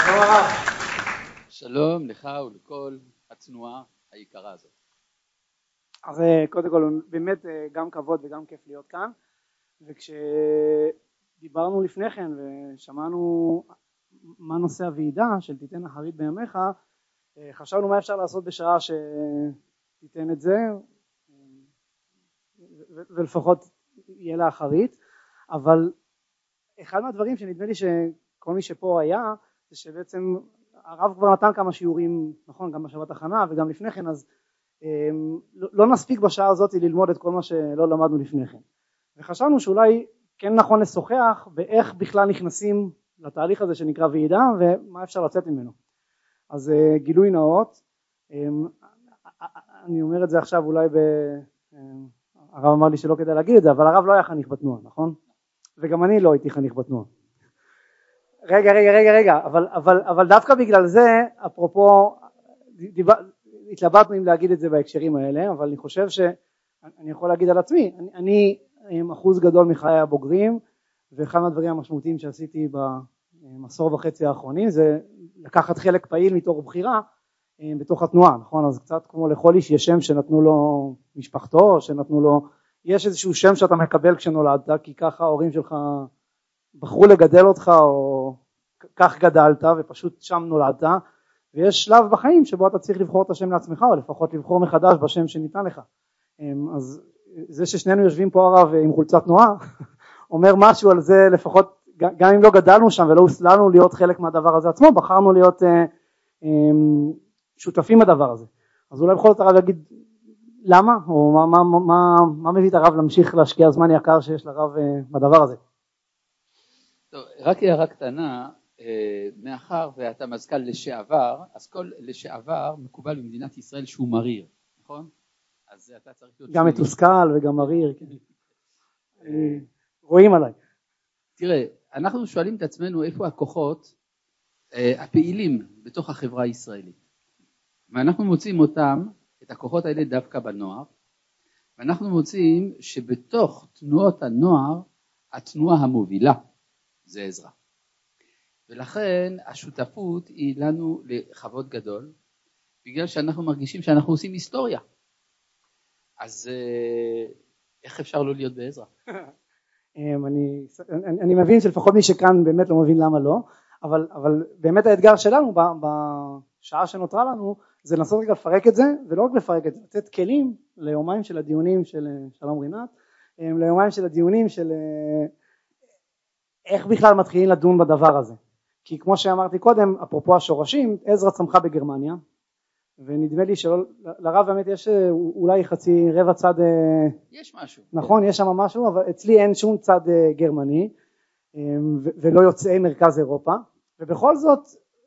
שלום לך ולכל התנועה היקרה הזאת. אז קודם כל באמת גם כבוד וגם כיף להיות כאן, וכשדיברנו לפני כן ושמענו מה נושא הוועידה של תיתן אחרית בימיך, חשבנו מה אפשר לעשות בשעה שתיתן את זה ולפחות יהיה לה אחרית. אבל אחד מהדברים שנדמה לי שכל מי שפה היה זה שבעצם הרב כבר נתן כמה שיעורים, נכון, גם בשבת הכנה וגם לפני כן, אז לא נספיק בשעה הזאת ללמוד את כל מה שלא למדנו לפני כן, וחשבנו שאולי כן נכון לשוחח באיך בכלל נכנסים לתהליך הזה שנקרא ועידה ומה אפשר לצאת ממנו. אז גילוי נאות, אני אומר את זה עכשיו אולי הרב אמר לי שלא כדאי להגיד את זה, אבל הרב לא היה חניך בתנועה, נכון? וגם אני לא הייתי חניך בתנועה. רגע, אבל דווקא בגלל זה, אפרופו, התלבטנו אם להגיד את זה בהקשרים האלה, אבל אני חושב שאני יכול להגיד על עצמי, אני עם אחוז גדול מחיי הבוגרים, ואחד מהדברים המשמעותיים שעשיתי בעשור וחצי האחרונים, זה לקחת חלק פעיל מתוך בחירה בתוך התנועה, נכון? אז קצת כמו לכל איש יש שם שנתנו לו משפחתו, שנתנו לו, יש איזשהו שם שאתה מקבל כשנולדת, כי ככה ההורים שלך בחרו לגדל אותך או כך גדלת ופשוט שם נולדת, ויש שלב בחיים שבו אתה צריך לבחור את השם לעצמך או לפחות לבחור מחדש בשם שניתן לך. אז זה ששנינו יושבים פה הרב עם חולצת תנועה אומר משהו על זה, לפחות גם אם לא גדלנו שם ולא הוסללנו להיות חלק מהדבר הזה עצמו, בחרנו להיות שותפים בדבר הזה. אז אולי בכל זאת הרב יגיד למה או מה מביא את הרב להמשיך להשקיע זמן יקר שיש לרב בדבר הזה. טוב, רק הערה קטנה, מאחר ואתה מזכ"ל לשעבר, אז כל לשעבר מקובל במדינת ישראל שהוא מריר, נכון? אז אתה צריך להיות גם מתוסכל וגם מריר, כן. רואים עליי. תראה, אנחנו שואלים את עצמנו איפה הכוחות הפעילים בתוך החברה הישראלית, ואנחנו מוצאים אותם, את הכוחות האלה דווקא בנוער, ואנחנו מוצאים שבתוך תנועות הנוער התנועה המובילה זה עזרא, ולכן השותפות היא לנו לכבוד גדול, בגלל שאנחנו מרגישים שאנחנו עושים היסטוריה. אז איך אפשר לא להיות בעזרא? אני מבין שלפחות מי שכאן באמת לא מבין למה לא, אבל באמת האתגר שלנו בשעה שנותרה לנו זה לנסות רגע לפרק את זה, ולא רק לפרק את זה, לתת כלים ליומיים של הדיונים של שלום רינת, ליומיים של הדיונים של איך בכלל מתחילים לדון בדבר הזה. כי כמו שאמרתי קודם, אפרופו השורשים, עזרא צמחה בגרמניה, ונדמה לי שלרב באמת יש אולי חצי רבע צד, יש משהו. נכון, יש שם משהו, אבל אצלי אין שום צד גרמני, ולא יוצאי מרכז אירופה, ובכל זאת,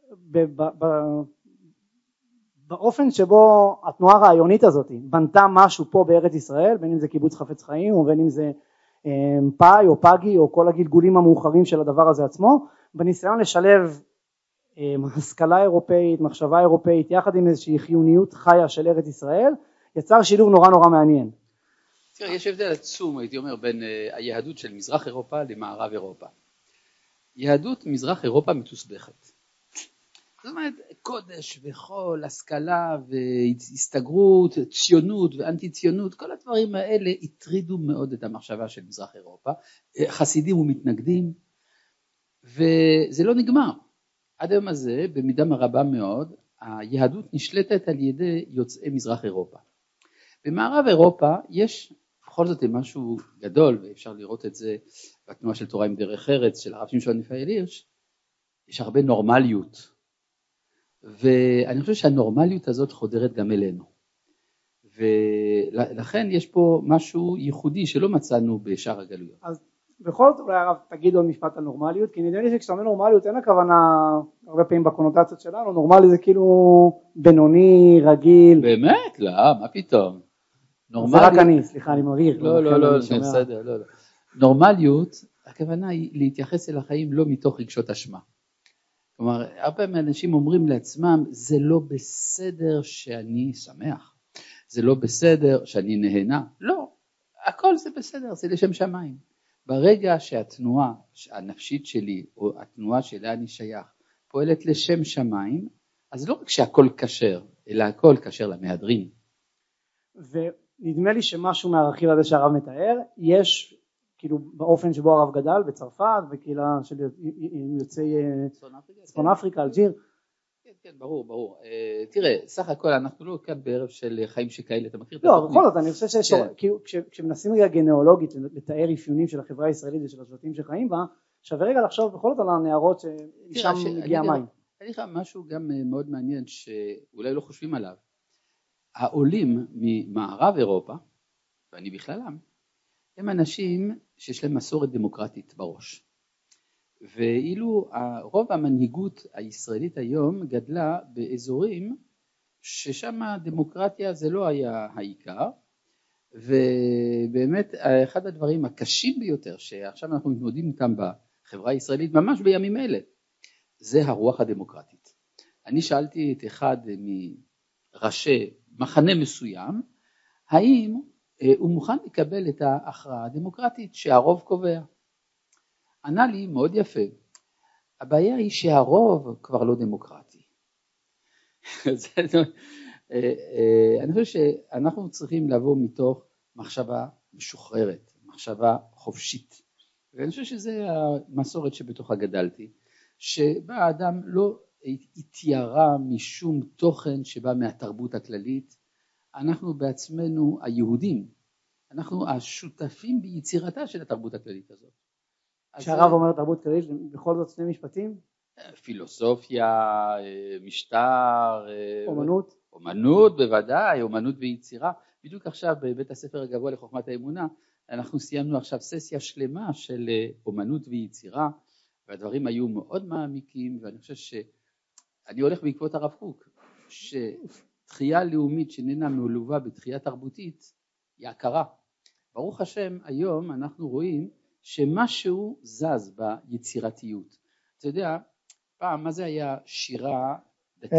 באופן שבו התנועה הרעיונית הזאת בנתה משהו פה בארץ ישראל, בין אם זה קיבוץ חפץ חיים, או בין אם זה פאי או פאגי או כל הגלגולים המאוחרים של הדבר הזה עצמו, בניסיון לשלב השכלה אירופאית, מחשבה אירופאית, יחד עם איזושהי חיוניות חיה של ארץ ישראל, יצר שילוב נורא נורא מעניין. תראה, יש הבדל עצום, הייתי אומר, בין היהדות של מזרח אירופה למערב אירופה. יהדות מזרח אירופה מתוסבכת. זאת אומרת, קודש וחול, השכלה והסתגרות, ציונות ואנטי ציונות, כל הדברים האלה הטרידו מאוד את המחשבה של מזרח אירופה, חסידים ומתנגדים, וזה לא נגמר. עד היום הזה, במידה רבה מאוד, היהדות נשלטת על ידי יוצאי מזרח אירופה. במערב אירופה יש בכל זאת משהו גדול, ואפשר לראות את זה בתנועה של תורה עם דרך ארץ, של הרב שמשון רפאל הירש, יש הרבה נורמליות, ואני חושב שהנורמליות הזאת חודרת גם אלינו, ולכן יש פה משהו ייחודי שלא מצאנו בשאר הגלויות. אז בכל זאת אולי הרב תגיד עוד משפט על נורמליות, כי נדמה לי שכשאתה אומר נורמליות אין הכוונה הרבה פעמים בקונוטציות שלנו, נורמלי זה כאילו בינוני, רגיל. באמת? לא, מה פתאום? זה רק אני, סליחה, אני מבהיר. לא, בסדר, לא. נורמליות, הכוונה היא להתייחס אל החיים לא מתוך רגשות אשמה. כלומר, הרבה מהאנשים אומרים לעצמם, זה לא בסדר שאני שמח, זה לא בסדר שאני נהנה. לא, הכל זה בסדר, זה לשם שמיים. ברגע שהתנועה הנפשית שלי, או התנועה שלה אני שייך, פועלת לשם שמיים, אז לא רק שהכל כשר, אלא הכל כשר למהדרין. ונדמה לי שמשהו מהרכיב הזה שהרב מתאר, יש כאילו באופן שבו הרב גדל בצרפת, בקהילה של יוצאי צפון אפריקה, אלג'יר. כן, ברור. תראה, סך הכל אנחנו לא כאן בערב של חיים שכאלה, אתה מכיר את התוכנית? לא, בכל זאת, אני חושב שכשמנסים רגע גנאולוגית לתאר אפיונים של החברה הישראלית ושל השבטים שחיים בה, שווה רגע לחשוב בכל זאת על הנערות שמשם מגיע מים. אני לך משהו גם מאוד מעניין שאולי לא חושבים עליו. העולים ממערב אירופה, ואני בכללם, הם אנשים שיש להם מסורת דמוקרטית בראש. ואילו רוב המנהיגות הישראלית היום גדלה באזורים ששם הדמוקרטיה זה לא היה העיקר, ובאמת אחד הדברים הקשים ביותר שעכשיו אנחנו מתמודדים איתם בחברה הישראלית ממש בימים אלה, זה הרוח הדמוקרטית. אני שאלתי את אחד מראשי מחנה מסוים, האם הוא מוכן לקבל את ההכרעה הדמוקרטית שהרוב קובע. ענה לי מאוד יפה, הבעיה היא שהרוב כבר לא דמוקרטי. אני חושב שאנחנו צריכים לבוא מתוך מחשבה משוחררת, מחשבה חופשית. ואני חושב שזה המסורת שבתוכה גדלתי, שבה האדם לא התיירה משום תוכן שבא מהתרבות הכללית. אנחנו בעצמנו היהודים, אנחנו השותפים ביצירתה של התרבות הכללית הזאת. כשהרב אומר תרבות כללית, בכל זאת שני משפטים? פילוסופיה, משטר, אומנות בוודאי, אומנות ויצירה. בדיוק עכשיו בבית הספר הגבוה לחוכמת האמונה, אנחנו סיימנו עכשיו ססיה שלמה של אומנות ויצירה, והדברים היו מאוד מעמיקים, ואני חושב שאני הולך בעקבות הרב קוק, שתחייה לאומית שננה מלווה בתחייה תרבותית היא הכרה. ברוך השם, היום אנחנו רואים שמשהו זז ביצירתיות. אתה יודע, פעם מה זה היה שירה דתית?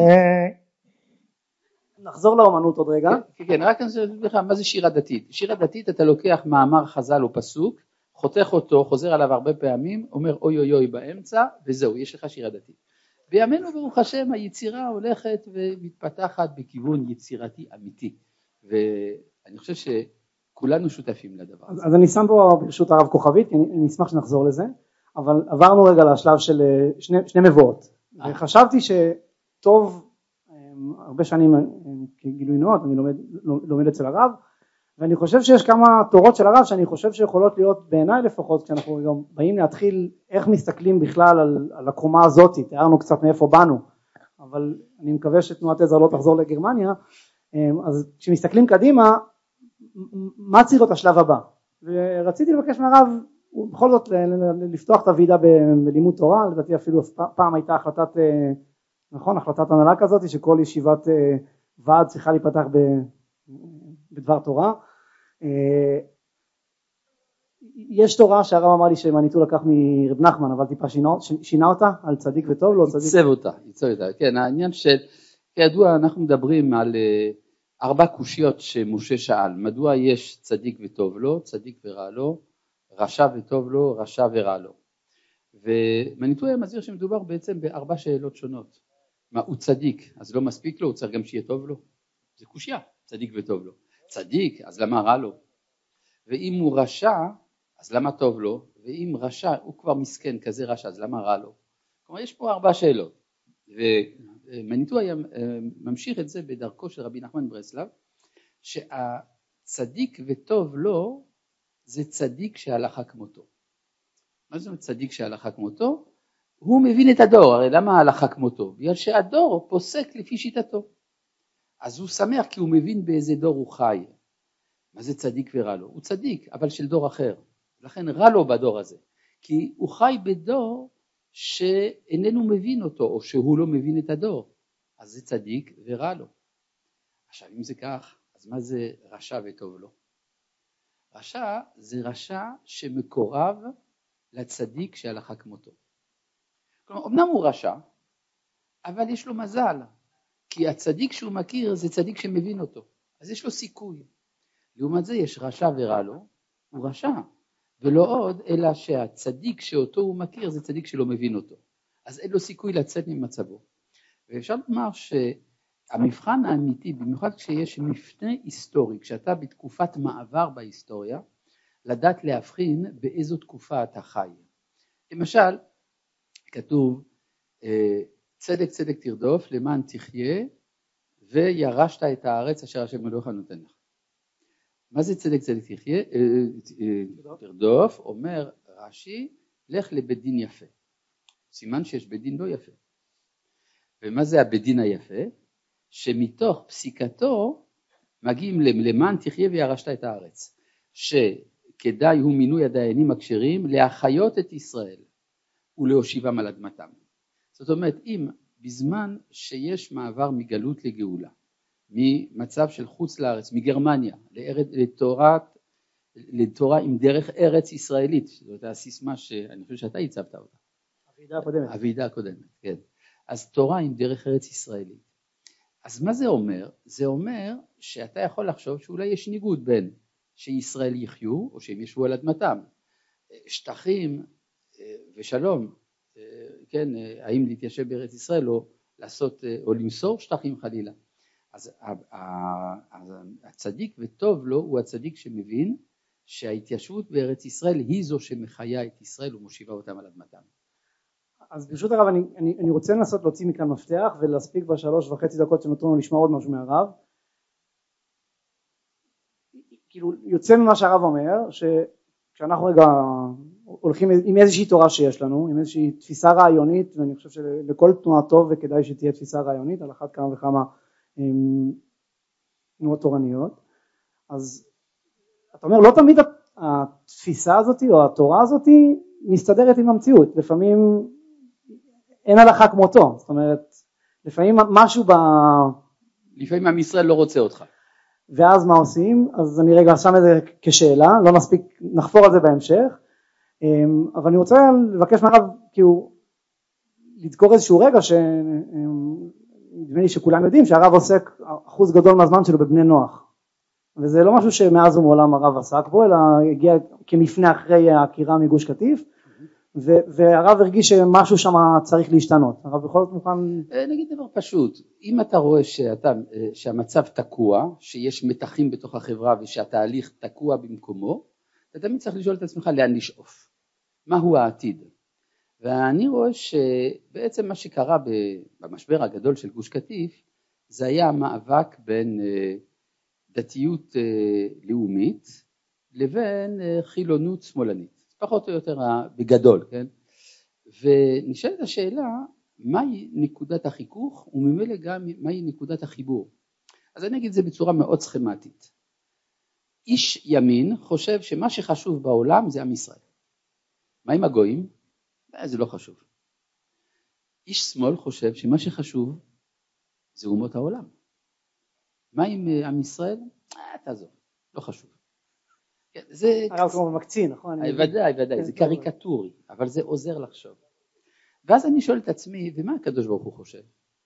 נחזור לאומנות עוד רגע. כן, רק אני רוצה להגיד לך, מה זה שירה דתית? שירה דתית אתה לוקח מאמר חז"ל או פסוק, חותך אותו, חוזר עליו הרבה פעמים, אומר אוי אוי אוי באמצע, וזהו, יש לך שירה דתית. בימינו ברוך השם היצירה הולכת ומתפתחת בכיוון יצירתי אמיתי, ואני חושב שכולנו שותפים לדבר. אז אני שם פה ברשות הרב כוכבית, אני אשמח שנחזור לזה, אבל עברנו רגע לשלב של שני מבואות, וחשבתי שטוב, הרבה שנים כגילוי נאות, אני לומד אצל הרב, ואני חושב שיש כמה תורות של הרב שאני חושב שיכולות להיות בעיניי לפחות, כשאנחנו גם באים להתחיל איך מסתכלים בכלל על הקומה הזאת, תיארנו קצת מאיפה באנו, אבל אני מקווה שתנועת עזר לא תחזור לגרמניה, אז כשמסתכלים קדימה, מה צריך להיות השלב הבא? ורציתי לבקש מהרב, בכל זאת לפתוח את הוועידה בלימוד תורה, לדעתי אפילו פעם הייתה החלטת הנהלה כזאת, שכל ישיבת ועד צריכה להיפתח בדבר תורה. יש תורה שהרב אמר לי שמניתו לקח מרב נחמן, אבל טיפה שינה אותה על צדיק וטוב, לא צדיק. ייצב אותה. כן, העניין של, כידוע אנחנו מדברים על 4 קושיות שמשה שאל, מדוע יש צדיק וטוב לו, צדיק ורע לו, רשע וטוב לו, רשע ורע לו. ומניתו היה מזהיר שמדובר בעצם ב4 שאלות שונות. מה הוא צדיק, אז לא מספיק לו, הוא צריך גם שיהיה טוב לו. זה קושיה, צדיק וטוב לו. צדיק, אז למה רע לו? ואם הוא רשע, אז למה טוב לו? ואם רשע, הוא כבר מסכן כזה רשע, אז למה רע לו? כלומר, יש פה 4 שאלות. ומניטו היה ממשיך את זה בדרכו של רבי נחמן ברסלב, שהצדיק וטוב לו, זה צדיק שהלכה כמותו. מה זאת אומרת צדיק שהלכה כמותו? הוא מבין את הדור, הרי למה הלכה כמותו? בגלל שהדור פוסק לפי שיטתו. אז הוא שמח כי הוא מבין באיזה דור הוא חי. מה זה צדיק ורע לו? הוא צדיק, אבל של דור אחר. לכן רע לו בדור הזה. כי הוא חי בדור שאיננו מבין אותו, או שהוא לא מבין את הדור. אז זה צדיק ורע לו. עכשיו, אם זה כך, אז מה זה רשע וטוב לו? רשע זה רשע שמקורב לצדיק שהלכה כמותו. כלומר, אמנם הוא רשע, אבל יש לו מזל. כי הצדיק שהוא מכיר זה צדיק שמבין אותו, אז יש לו סיכוי. לעומת זה יש רשע ורע לו, הוא רשע, ולא עוד אלא שהצדיק שאותו הוא מכיר זה צדיק שלא מבין אותו. אז אין לו סיכוי לצאת ממצבו. ואפשר לומר שהמבחן האמיתי, במיוחד כשיש מפנה היסטורי, כשאתה בתקופת מעבר בהיסטוריה, לדעת להבחין באיזו תקופה אתה חי. למשל, כתוב, צדק צדק תרדוף למען תחיה, וירשת את הארץ אשר השם אלוהיך נותן לך. מה זה צדק צדק תחיה? תרדוף, אומר רש"י, לך לבית דין יפה. סימן שיש בית דין לא יפה. ומה זה הבית דין היפה? שמתוך פסיקתו מגיעים למען תחיה וירשת את הארץ. שכדאי הוא מינוי הדיינים הכשרים להחיות את ישראל ולהושיבם על אדמתם. זאת אומרת, אם בזמן שיש מעבר מגלות לגאולה, ממצב של חוץ לארץ, מגרמניה, לתורה עם דרך ארץ ישראלית, זאת הסיסמה שאני חושב שאתה הצבת אותה. הוועידה הקודמת, כן. אז תורה עם דרך ארץ ישראלית. אז מה זה אומר? זה אומר שאתה יכול לחשוב שאולי יש ניגוד בין שישראל יחיו או שהם ישבו על אדמתם. שטחים ושלום, כן, האם להתיישב בארץ ישראל או לעשות או למסור שטחים חלילה. אז הצדיק וטוב לו הוא הצדיק שמבין שההתיישבות בארץ ישראל היא זו שמחיה את ישראל ומושיבה אותם על אדמתם. אז ברשות הרב אני רוצה לנסות להוציא מכאן מפתח ולהספיק ב3.5 דקות שנותרו לנו לשמוע עוד משהו מהרב. כאילו יוצא ממה שהרב אומר שכשאנחנו רגע הולכים עם איזושהי תורה שיש לנו, עם איזושהי תפיסה רעיונית, ואני חושב שלכל תנועה טוב וכדאי שתהיה תפיסה רעיונית על אחת כמה וכמה תנועות תורניות, אז אתה אומר לא תמיד התפיסה הזאת או התורה הזאת מסתדרת עם המציאות, לפעמים אין הלכה כמותו, זאת אומרת לפעמים משהו לפעמים עם ישראל לא רוצה אותך. ואז מה עושים? אז אני רגע שם את זה כשאלה, לא נספיק, נחפור על זה בהמשך, אבל אני רוצה לבקש מהרב כאילו לדקור איזשהו רגע שנדמה לי שכולם יודעים שהרב עוסק אחוז גדול מהזמן שלו בבני נוח, וזה לא משהו שמאז ומעולם הרב עסק בו, אלא הגיע כמפנה אחרי העקירה מגוש קטיף, והרב הרגיש שמשהו שם צריך להשתנות. הרב בכל זאת מוכן... נגיד דבר פשוט, אם אתה רואה שהמצב תקוע, שיש מתחים בתוך החברה ושהתהליך תקוע במקומו, אתה תמיד צריך לשאול את עצמך לאן לשאוף, מהו העתיד. ואני רואה שבעצם מה שקרה במשבר הגדול של גוש קטיף, זה היה המאבק בין דתיות לאומית לבין חילונות שמאלנית. פחות או יותר בגדול, כן? ונשאלת השאלה, מהי נקודת החיכוך וממילא גם מהי נקודת החיבור. אז אני אגיד את זה בצורה מאוד סכמטית. איש ימין חושב שמה שחשוב בעולם זה עם ישראל. מה עם הגויים? זה לא חשוב. איש שמאל חושב שמה שחשוב זה אומות העולם. מה עם עם ישראל? תעזוב, לא חשוב. זה הרב כמו במקצין, נכון? ודאי, זה קריקטורי, אבל זה עוזר לחשוב. ואז אני שואל את עצמי, ומה הקדוש ברוך הוא חושב?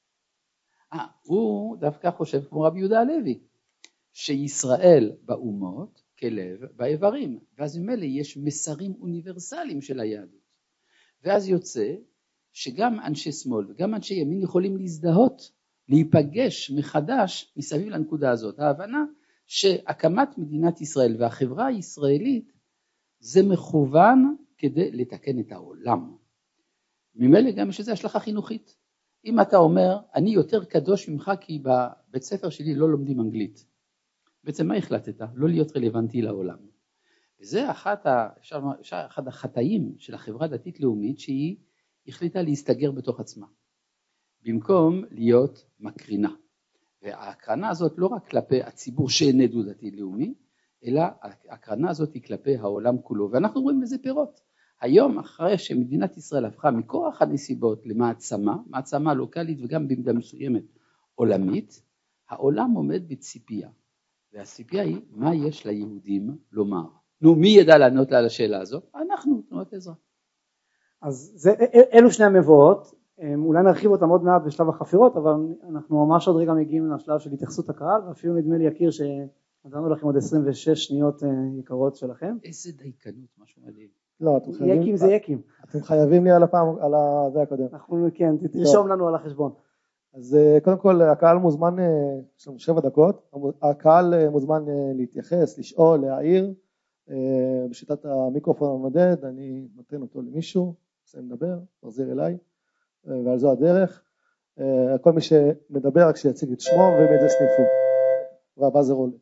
הוא דווקא חושב כמו רבי יהודה הלוי, שישראל באומות כלב באיברים, ואז ממילא יש מסרים אוניברסליים של היהדות. ואז יוצא שגם אנשי שמאל וגם אנשי ימין יכולים להזדהות, להיפגש מחדש מסביב לנקודה הזאת. ההבנה שהקמת מדינת ישראל והחברה הישראלית זה מכוון כדי לתקן את העולם. ממילא גם יש איזו השלכה חינוכית. אם אתה אומר, אני יותר קדוש ממך כי בבית ספר שלי לא לומדים אנגלית. בעצם מה החלטת? לא להיות רלוונטי לעולם. וזה אחד החטאים של החברה הדתית לאומית שהיא החליטה להסתגר בתוך עצמה. במקום להיות מקרינה. וההקרנה הזאת לא רק כלפי הציבור שאיננו דתי לאומי, אלא ההקרנה הזאת היא כלפי העולם כולו. ואנחנו רואים בזה פירות. היום אחרי שמדינת ישראל הפכה מכוח הנסיבות למעצמה, מעצמה לוקלית וגם במידה מסוימת עולמית, העולם עומד בציפייה. והציפייה היא מה יש ליהודים לומר. נו, מי ידע לענות לה על השאלה הזו? אנחנו, תנועת עזרא. אז אלו שני המבואות, אולי נרחיב אותם עוד מעט בשלב החפירות, אבל אנחנו ממש עוד רגע מגיעים לשלב של התייחסות הקהל, ואפילו נדמה לי יקיר שנתנו לכם עוד 26 שניות יקרות שלכם. איזה דייקנות, משהו מדהים. לא, אתם חייבים... יקים זה יקים. אתם חייבים לי על זה הקודם. אנחנו, כן, תרשום לנו על החשבון. אז קודם כל, הקהל מוזמן, יש לנו 7 דקות, הקהל מוזמן להתייחס, לשאול, להעיר, בשיטת המיקרופון המודד, אני נותן אותו למישהו, עושה מדבר, מחזיר אליי, ועל זו הדרך. כל מי שמדבר רק שיציג את שמו ובאיזה סניפו, והבא זה רול.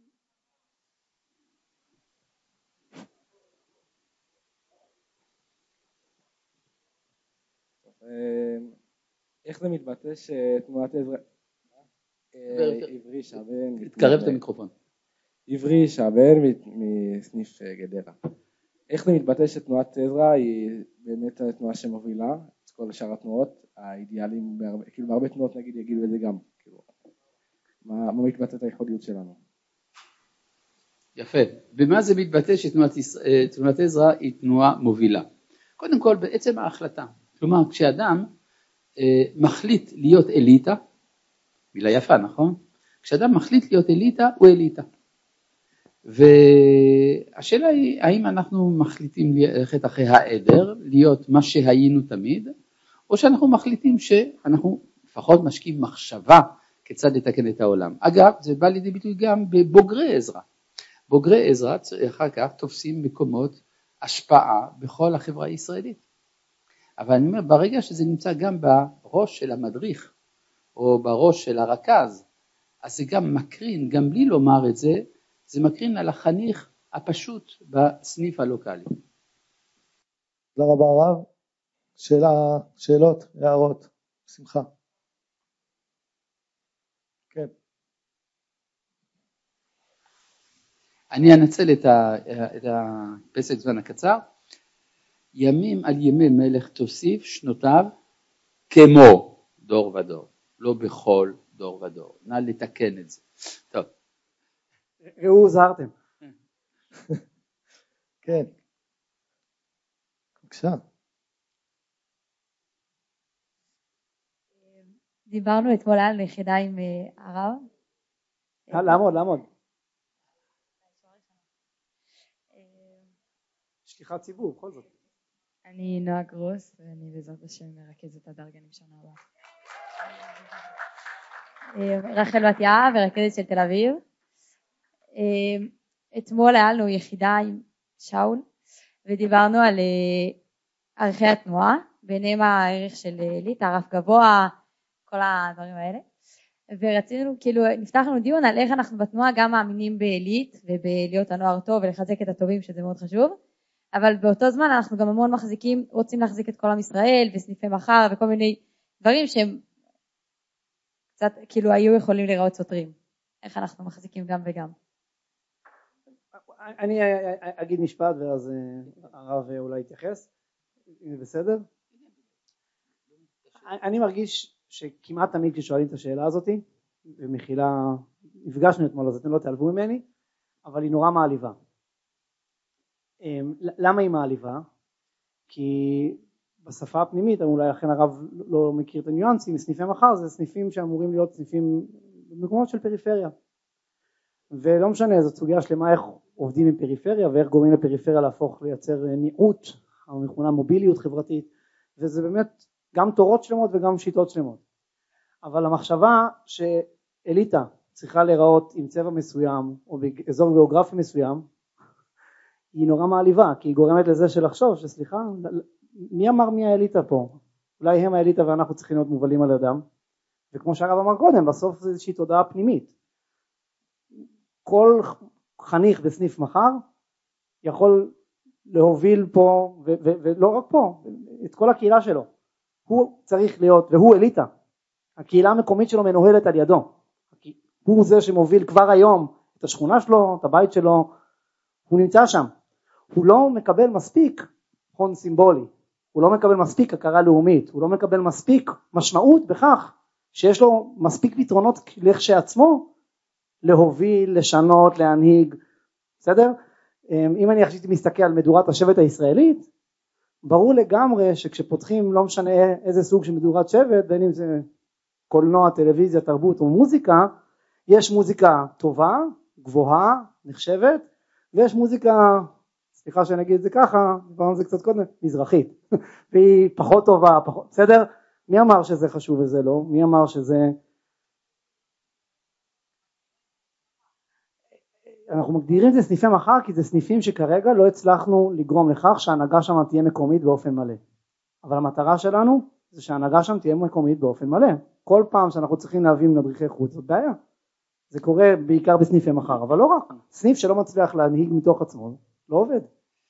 איך זה מתבטא שתנועת עזרא עברי שבן, תתקרב את המיקרופון, עברי שבן מסניף גדרה, איך זה מתבטא שתנועת עזרא היא באמת התנועה שמובילה את כל שאר התנועות האידיאליים, כאילו בהרבה תנועות נגיד יגידו את זה גם, כאילו מה מתבטא את הייחודיות שלנו? יפה. במה זה מתבטא שתנועת עזרא היא תנועה מובילה? קודם כל בעצם ההחלטה, כלומר כשאדם מחליט להיות אליטה, מילה יפה נכון? כשאדם מחליט להיות אליטה הוא אליטה, והשאלה היא האם אנחנו מחליטים ללכת אחרי העדר, להיות מה שהיינו תמיד, או שאנחנו מחליטים שאנחנו לפחות משקיעים מחשבה כיצד לתקן את העולם. אגב זה בא לידי ביטוי גם בבוגרי עזרא, בוגרי עזרא אחר כך תופסים מקומות השפעה בכל החברה הישראלית. אבל אני אומר, ברגע שזה נמצא גם בראש של המדריך, או בראש של הרכז, אז זה גם מקרין, גם בלי לומר את זה, זה מקרין על החניך הפשוט בסניף הלוקלי. תודה רבה הרב. שאלות, הערות, שמחה. כן. אני אנצל את הפסק זמן הקצר. ימים על ימי מלך תוסיף, שנותיו כמו דור ודור, לא בכל דור ודור. נא לתקן את זה. טוב. ראו זהרתם. כן. בבקשה. דיברנו אתמול על יחידה עם הרב. לעמוד. שליחת ציבור, בכל זאת. אני נועה גרוס, ואני בעזרת השם מרכזת הדרגנים שנה הבאה. רחל בת יער ורכזת של תל אביב. אתמול היה לנו יחידה עם שאול, ודיברנו על ערכי התנועה, ביניהם הערך של אליטה, רף גבוה, כל הדברים האלה. ורצינו, כאילו, נפתח לנו דיון על איך אנחנו בתנועה גם מאמינים באליט, ובלהיות הנוער טוב ולחזק את הטובים, שזה מאוד חשוב. אבל באותו זמן אנחנו גם המון רוצים להחזיק את כל עם ישראל וסניפי מחר וכל מיני דברים שהם קצת כאילו היו יכולים להיראות סותרים. איך אנחנו מחזיקים גם וגם? אני אגיד משפט ואז הרב אולי יתייחס, אם זה בסדר. אני מרגיש שכמעט תמיד כששואלים את השאלה הזאת, ומחילה, נפגשנו אתמול אז אתם לא תעלבו ממני, אבל היא נורא מעליבה. למה היא מעליבה? כי בשפה הפנימית, אולי לכן הרב לא מכיר את הניואנסים, סניפי מחר זה סניפים שאמורים להיות סניפים במקומות של פריפריה, ולא משנה, זאת סוגיה שלמה איך עובדים עם פריפריה ואיך גורמים לפריפריה להפוך לייצר ניעות, המכונה מוביליות חברתית, וזה באמת גם תורות שלמות וגם שיטות שלמות. אבל המחשבה שאליטה צריכה להיראות עם צבע מסוים או באזור גיאוגרפי מסוים היא נורא מעליבה, כי היא גורמת לזה שלחשוב שסליחה, מי אמר מי האליטה פה? אולי הם האליטה ואנחנו צריכים להיות מובלים על ידם. וכמו שהרב אמר קודם, בסוף זה איזושהי תודעה פנימית. כל חניך בסניף מחר יכול להוביל פה, ולא רק פה, את כל הקהילה שלו. הוא צריך להיות, והוא אליטה. הקהילה המקומית שלו מנוהלת על ידו. הוא זה שמוביל כבר היום את השכונה שלו, את הבית שלו, הוא נמצא שם. הוא לא מקבל מספיק הון סימבולי, הוא לא מקבל מספיק הכרה לאומית, הוא לא מקבל מספיק משמעות בכך שיש לו מספיק פתרונות לכשעצמו להוביל, לשנות, להנהיג, בסדר? אם אני עכשיו מסתכל על מדורת השבט הישראלית, ברור לגמרי שכשפותחים לא משנה איזה סוג של מדורת שבט, בין אם זה קולנוע, טלוויזיה, תרבות או מוזיקה, יש מוזיקה טובה, גבוהה, נחשבת, ויש מוזיקה, סליחה שאני אגיד את זה ככה, דיברנו על זה קצת קודם, מזרחית, והיא פחות טובה, בסדר? מי אמר שזה חשוב וזה לא? מי אמר שזה... אנחנו מגדירים את זה סניפי מחר כי זה סניפים שכרגע לא הצלחנו לגרום לכך שההנהגה שם תהיה מקומית באופן מלא, אבל המטרה שלנו זה שההנהגה שם תהיה מקומית באופן מלא. כל פעם שאנחנו צריכים להביא מדריכי חוץ זאת בעיה, זה קורה בעיקר בסניפי מחר, אבל לא רק, סניף שלא מצליח להנהיג מתוך עצמו לא עובד.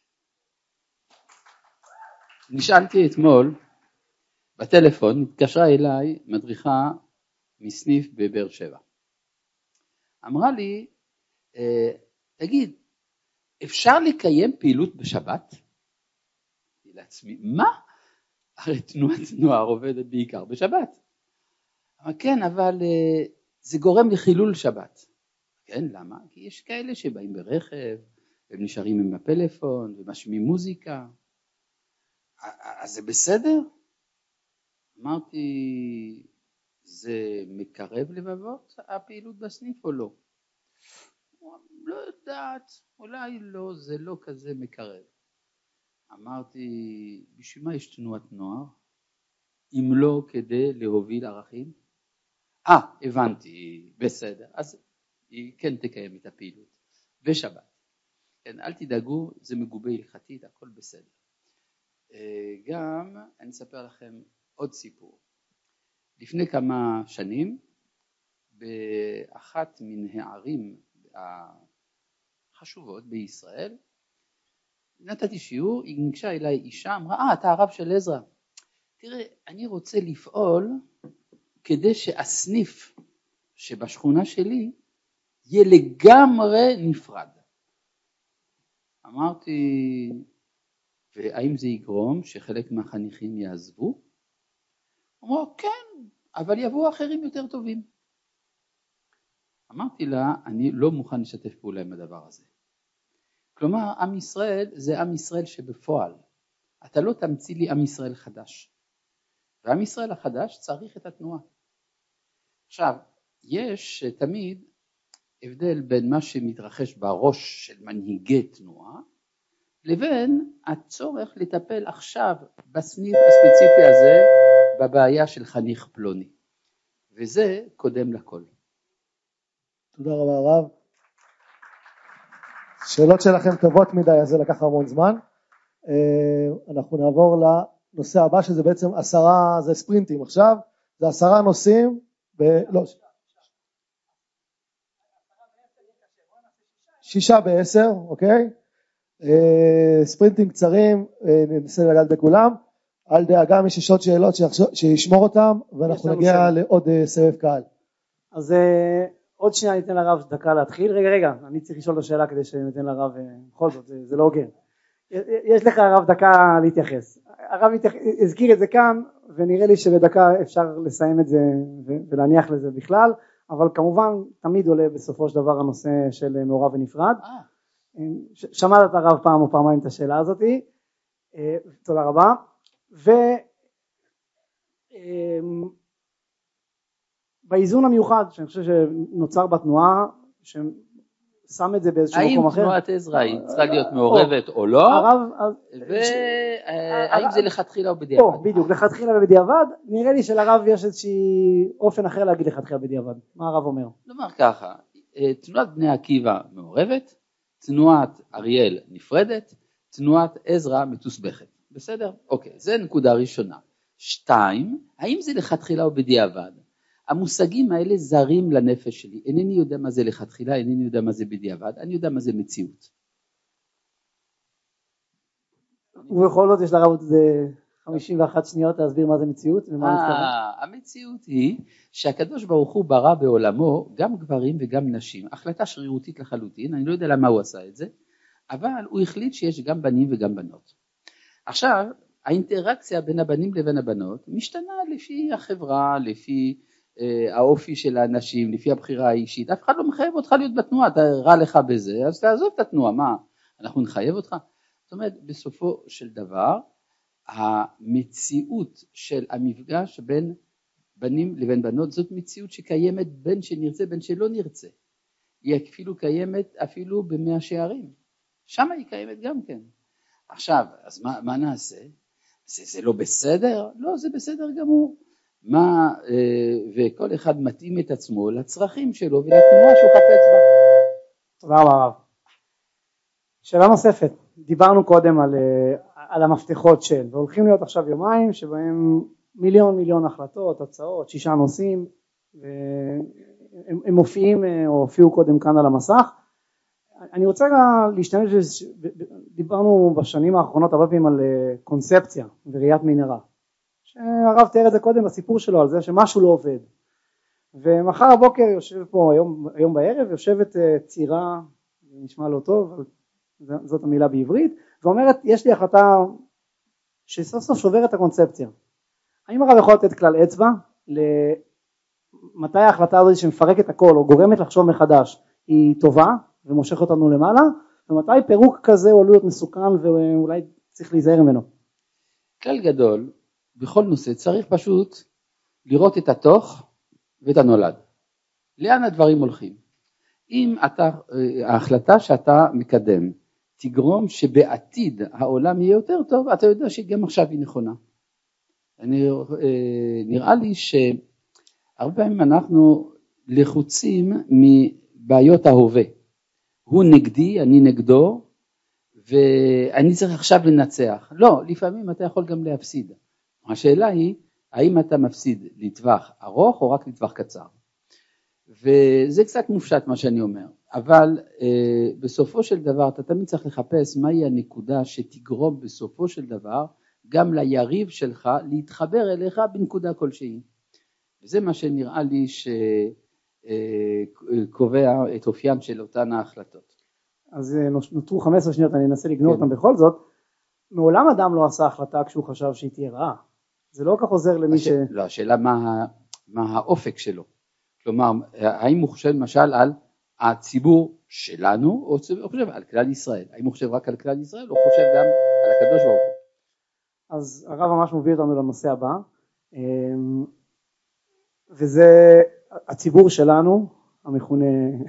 נשאלתי אתמול בטלפון, התקשרה אליי מדריכה מסניף בבאר שבע, אמרה לי, תגיד, אפשר לקיים פעילות בשבת? לעצמי, מה? הרי תנועת נוער עובדת בעיקר בשבת. אבל כן, אבל זה גורם לחילול שבת. כן, למה? כי יש כאלה שבאים ברכב, והם נשארים עם הפלאפון, ומשמיעים מוזיקה. אז זה בסדר? אמרתי, זה מקרב לבבות הפעילות בסניף או לא? לא יודעת, אולי לא, זה לא כזה מקרב. אמרתי, בשביל מה יש תנועת נוער? אם לא כדי להוביל ערכים? הבנתי, בסדר, אז היא כן תקיים את הפעילות בשבת. כן, אל תדאגו, זה מגובה הלכתית, הכל בסדר. גם אני אספר לכם עוד סיפור. לפני כמה שנים, באחת מן הערים החשובות בישראל, נתתי שיעור, היא ניגשה אליי אישה, אמרה, אתה הרב של עזרא. תראה, אני רוצה לפעול כדי שהסניף שבשכונה שלי יהיה לגמרי נפרד. אמרתי, והאם זה יגרום שחלק מהחניכים יעזבו? אמרו, כן, אבל יבואו אחרים יותר טובים. אמרתי לה, אני לא מוכן לשתף פעולה עם הדבר הזה. כלומר, עם ישראל זה עם ישראל שבפועל. אתה לא תמציא לי עם ישראל חדש. ועם ישראל החדש צריך את התנועה. עכשיו, יש תמיד הבדל בין מה שמתרחש בראש של מנהיגי תנועה, לבין הצורך לטפל עכשיו בסניף הספציפי הזה, בבעיה של חניך פלוני. וזה קודם לכל. תודה רבה הרב. שאלות שלכם טובות מדי, אז זה לקח המון זמן. אנחנו נעבור לנושא הבא, שזה בעצם 10, זה ספרינטים עכשיו, זה 10 נושאים, לא, 6 ב10, אוקיי? ספרינטים קצרים, ננסה לגעת בכולם, אל דאגה מי שיש עוד שאלות שישמור אותם, ואנחנו נגיע לעוד סבב קהל. אז עוד שנייה ניתן לרב דקה להתחיל. רגע, אני צריך לשאול את השאלה כדי שניתן לרב, בכל זאת, זה לא הוגן. יש לך הרב דקה להתייחס. הרב הזכיר את זה כאן, ונראה לי שבדקה אפשר לסיים את זה ולהניח לזה בכלל, אבל כמובן תמיד עולה בסופו של דבר הנושא של מעורב ונפרד. שמעת את הרב פעם או פעמיים את השאלה הזאת. תודה רבה. באיזון המיוחד שאני חושב שנוצר בתנועה, ששם את זה באיזשהו מקום אחר. האם תנועת עזרא היא צריכה להיות מעורבת או לא? והאם זה לכתחילה או בדיעבד? בדיוק, לכתחילה ובדיעבד. נראה לי שלרב יש איזושהי אופן אחר להגיד לכתחילה בדיעבד. מה הרב אומר? נאמר ככה, תנועת בני עקיבא מעורבת, תנועת אריאל נפרדת, תנועת עזרא מתוסבכת. בסדר? אוקיי, זה נקודה ראשונה. 2, האם זה לכתחילה או בדיעבד? המושגים האלה זרים לנפש שלי. אינני יודע מה זה לכתחילה, אינני יודע מה זה בדיעבד, אני יודע מה זה מציאות. ובכל זאת יש לרב 51 שניות להסביר מה זה מציאות ומה מתכוון. המציאות היא שהקדוש ברוך הוא ברא בעולמו גם גברים וגם נשים. החלטה שרירותית לחלוטין, אני לא יודע למה הוא עשה את זה, אבל הוא החליט שיש גם בנים וגם בנות. עכשיו, האינטראקציה בין הבנים לבין הבנות משתנה לפי החברה, לפי האופי של האנשים, לפי הבחירה האישית. אף אחד לא מחייב אותך להיות בתנועה, אתה רע לך בזה, אז תעזוב את התנועה, מה? אנחנו נחייב אותך? זאת אומרת, בסופו של דבר, המציאות של המפגש בין בנים לבין בנות, זאת מציאות שקיימת בין שנרצה בין שלא נרצה. היא אפילו קיימת אפילו במאה שערים, שם היא קיימת גם כן. עכשיו, אז מה נעשה? זה לא בסדר? לא, זה בסדר גמור. וכל אחד מתאים את עצמו לצרכים שלו ולתנועה שהוא חפץ בה. תודה רבה רב. שאלה נוספת, דיברנו קודם על המפתחות והולכים להיות עכשיו יומיים שבהם מיליון החלטות, הצעות, 6 נושאים, הם מופיעים או הופיעו קודם כאן על המסך. אני רוצה להשתמש, דיברנו בשנים האחרונות הרבה פעמים על קונספציה וראיית מנהרה, שהרב תיאר את זה קודם בסיפור שלו על זה שמשהו לא עובד, ומחר הבוקר יושב פה, היום בערב יושבת צעירה, נשמע לא טוב, אבל זאת המילה בעברית, ואומרת יש לי החלטה שסוף סוף שוברת את הקונספציה. האם הרב יכול לתת כלל אצבע למתי ההחלטה הזאת שמפרקת הכל או גורמת לחשוב מחדש היא טובה ומושך אותנו למעלה, ומתי פירוק כזה הוא להיות מסוכן ואולי צריך להיזהר ממנו? כלל גדול, בכל נושא צריך פשוט לראות את התוך ואת הנולד. לאן הדברים הולכים? אם ההחלטה שאתה מקדם תגרום שבעתיד העולם יהיה יותר טוב, אתה יודע שגם עכשיו היא נכונה. נראה לי שהרבה פעמים אנחנו לחוצים מבעיות ההווה. הוא נגדי, אני נגדו, ואני צריך עכשיו לנצח. לא, לפעמים אתה יכול גם להפסיד. השאלה היא, האם אתה מפסיד לטווח ארוך או רק לטווח קצר? וזה קצת מופשט מה שאני אומר, אבל בסופו של דבר אתה תמיד צריך לחפש מהי הנקודה שתגרום בסופו של דבר גם ליריב שלך להתחבר אליך בנקודה כלשהי. וזה מה שנראה לי שקובע את אופיין של אותן ההחלטות. אז נותרו 15 שניות, אני אנסה לגנור אותם בכל זאת. מעולם אדם לא עשה החלטה כשהוא חשב שהיא תהיה רעה. זה לא כך עוזר למי לא, השאלה מה האופק שלו. כלומר, האם הוא חושב למשל על הציבור שלנו, או חושב על כלל ישראל? האם הוא חושב רק על כלל ישראל, או חושב גם על הקדוש ברוך הוא? אז הרב ממש מוביל אותנו לנושא הבא, וזה הציבור שלנו, המכונה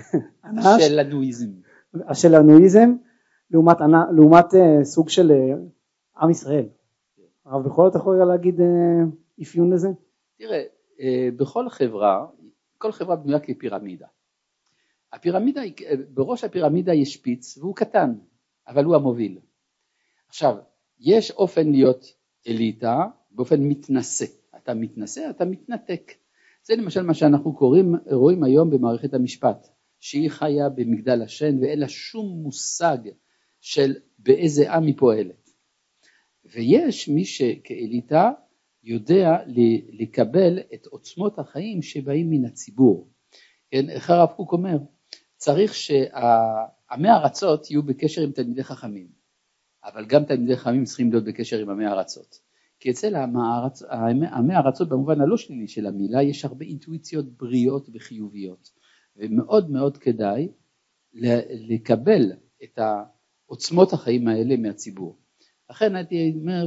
השלנואיזם, לעומת סוג של עם ישראל. הרב בכל זאת יכול להגיד אפיון לזה? תראה, בכל חברה, כל חברה בנויה כפירמידה. הפירמידה, בראש הפירמידה יש שפיץ והוא קטן, אבל הוא המוביל. עכשיו, יש אופן להיות אליטה, באופן מתנשא. אתה מתנשא, אתה מתנתק. זה למשל מה שאנחנו רואים היום במערכת המשפט, שהיא חיה במגדל השן ואין לה שום מושג של באיזה עם היא פועלת. ויש מי שכאליטה יודע לקבל את עוצמות החיים שבאים מן הציבור. כן, איך הרב קוק אומר? צריך שעמי ארצות יהיו בקשר עם תלמידי חכמים, אבל גם תלמידי חכמים צריכים להיות בקשר עם עמי ארצות. כי אצל עמי ארצות במובן הלא שלילי של המילה יש הרבה אינטואיציות בריאות וחיוביות, ומאוד מאוד כדאי לקבל את עוצמות החיים האלה מהציבור. לכן הייתי אומר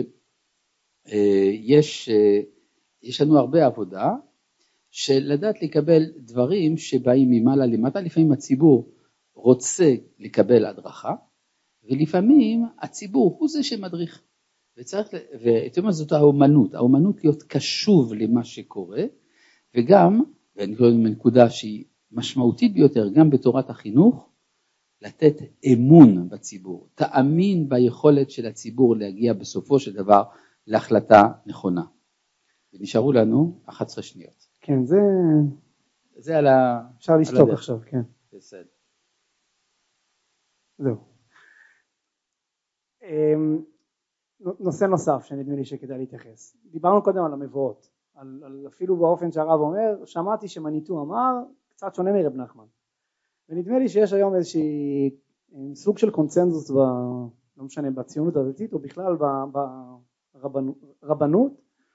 יש לנו הרבה עבודה של לדעת לקבל דברים שבאים ממעלה למטה. לפעמים הציבור רוצה לקבל הדרכה, ולפעמים הציבור הוא זה שמדריך. ואתה אומר זאת האומנות להיות קשוב למה שקורה, וגם, ואני קורא לנקודה שהיא משמעותית ביותר, גם בתורת החינוך, לתת אמון בציבור, תאמין ביכולת של הציבור להגיע בסופו של דבר להחלטה נכונה. ונשארו לנו 11 שניות. כן, זה על אפשר לשתוק עכשיו, כן. בסדר. זהו. נושא נוסף שנדמה לי שכדאי להתייחס. דיברנו קודם על המבואות, על אפילו באופן שהרב אומר, שמעתי שמניטו אמר, קצת שונה מרב נחמן. ונדמה לי שיש היום איזושהי סוג של קונצנזוס, לא משנה, בציונות הדתית או בכלל ברבנות,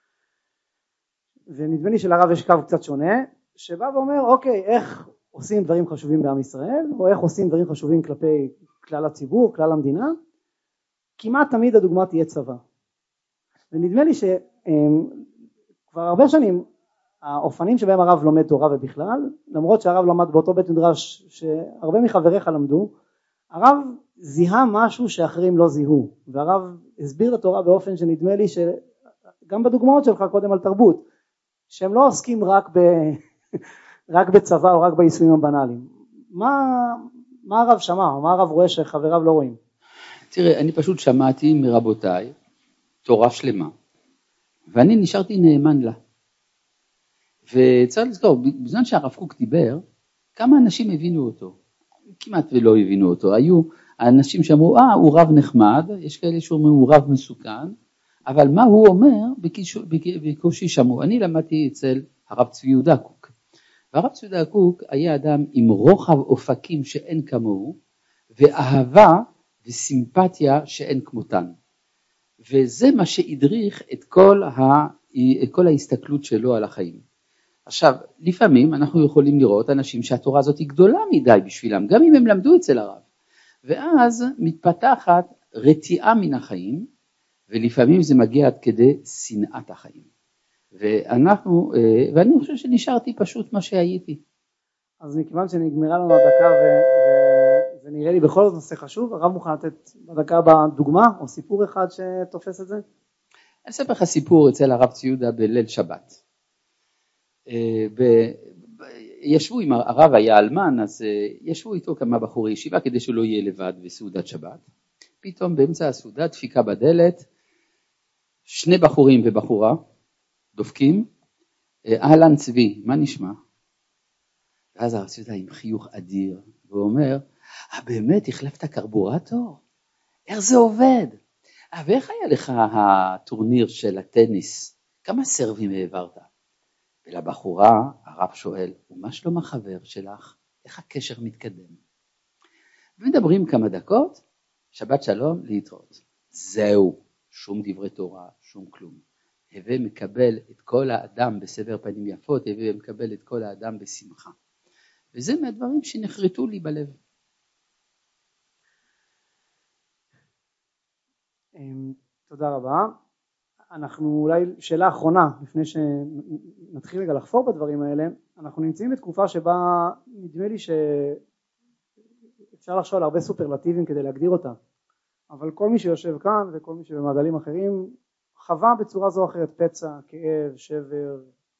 ונדמה לי שלרב יש קו קצת שונה, שבא ואומר, אוקיי, איך עושים דברים חשובים בעם ישראל, או איך עושים דברים חשובים כלפי כלל הציבור, כלל המדינה, כמעט תמיד הדוגמה תהיה צבא. ונדמה לי שכבר הרבה שנים, האופנים שבהם הרב לומד תורה ובכלל, למרות שהרב למד באותו בית מדרש שהרבה מחבריך למדו, הרב זיהה משהו שאחרים לא זיהו, והרב הסביר לתורה באופן שנדמה לי שגם בדוגמאות שלך קודם על תרבות, שהם לא עוסקים רק בצבא או רק ביישומים הבנאליים. מה הרב שמע או מה הרב רואה שחבריו לא רואים? תראה, אני פשוט שמעתי מרבותיי תורה שלמה, ואני נשארתי נאמן לה. וצריך לזכור, בזמן שהרב קוק דיבר, כמה אנשים הבינו אותו? כמעט ולא הבינו אותו. היו האנשים שאמרו, הוא רב נחמד, יש כאלה שאומרים, הוא רב מסוכן, אבל מה הוא אומר, בקושי שמעו. אני למדתי אצל הרב צבי יהודה קוק. והרב צבי יהודה קוק היה אדם עם רוחב אופקים שאין כמוהו, ואהבה וסימפתיה שאין כמותן. וזה מה שהדריך את כל ההסתכלות שלו על החיים. עכשיו, לפעמים אנחנו יכולים לראות אנשים שהתורה הזאת היא גדולה מדי בשבילם, גם אם הם למדו אצל הרב. ואז מתפתחת רתיעה מן החיים, ולפעמים זה מגיע עד כדי שנאת החיים. ואני חושב שנשארתי פשוט מה שהייתי. אז מכיוון שנגמרה לנו הדקה וזה נראה לי בכל זאת נושא חשוב, הרב מוכן לתת בדקה בדוגמה או סיפור אחד שתופס את זה? אני אספר לך סיפור אצל הרב צבי יהודה בליל שבת. ישבו עם הרב היה אלמן, אז ישבו איתו כמה בחורי ישיבה כדי שהוא לא יהיה לבד בסעודת שבת. פתאום באמצע הסעודה דפיקה בדלת, שני בחורים ובחורה דופקים, אהלן צבי, מה נשמע? ואז הרב צבי יהודה עם חיוך אדיר, והוא אומר, באמת החלפת קרבורטור? איך זה עובד? ואיך היה לך הטורניר של הטניס? כמה סרבים העברת? ולבחורה הרב שואל, ומה שלום החבר שלך? איך הקשר מתקדם? ומדברים כמה דקות, שבת שלום, להתראות. זהו, שום דברי תורה, שום כלום. הווה מקבל את כל האדם בסבר פנים יפות, הווה מקבל את כל האדם בשמחה. וזה מהדברים שנחרטו לי בלב. תודה רבה. אנחנו אולי שאלה אחרונה, לפני שנתחיל רגע לחפור בדברים האלה, אנחנו נמצאים בתקופה שבה נדמה לי שאפשר לחשוב על הרבה סופרלטיבים כדי להגדיר אותה, אבל כל מי שיושב כאן וכל מי שבמעגלים אחרים חווה בצורה זו או אחרת פצע, כאב, שבר.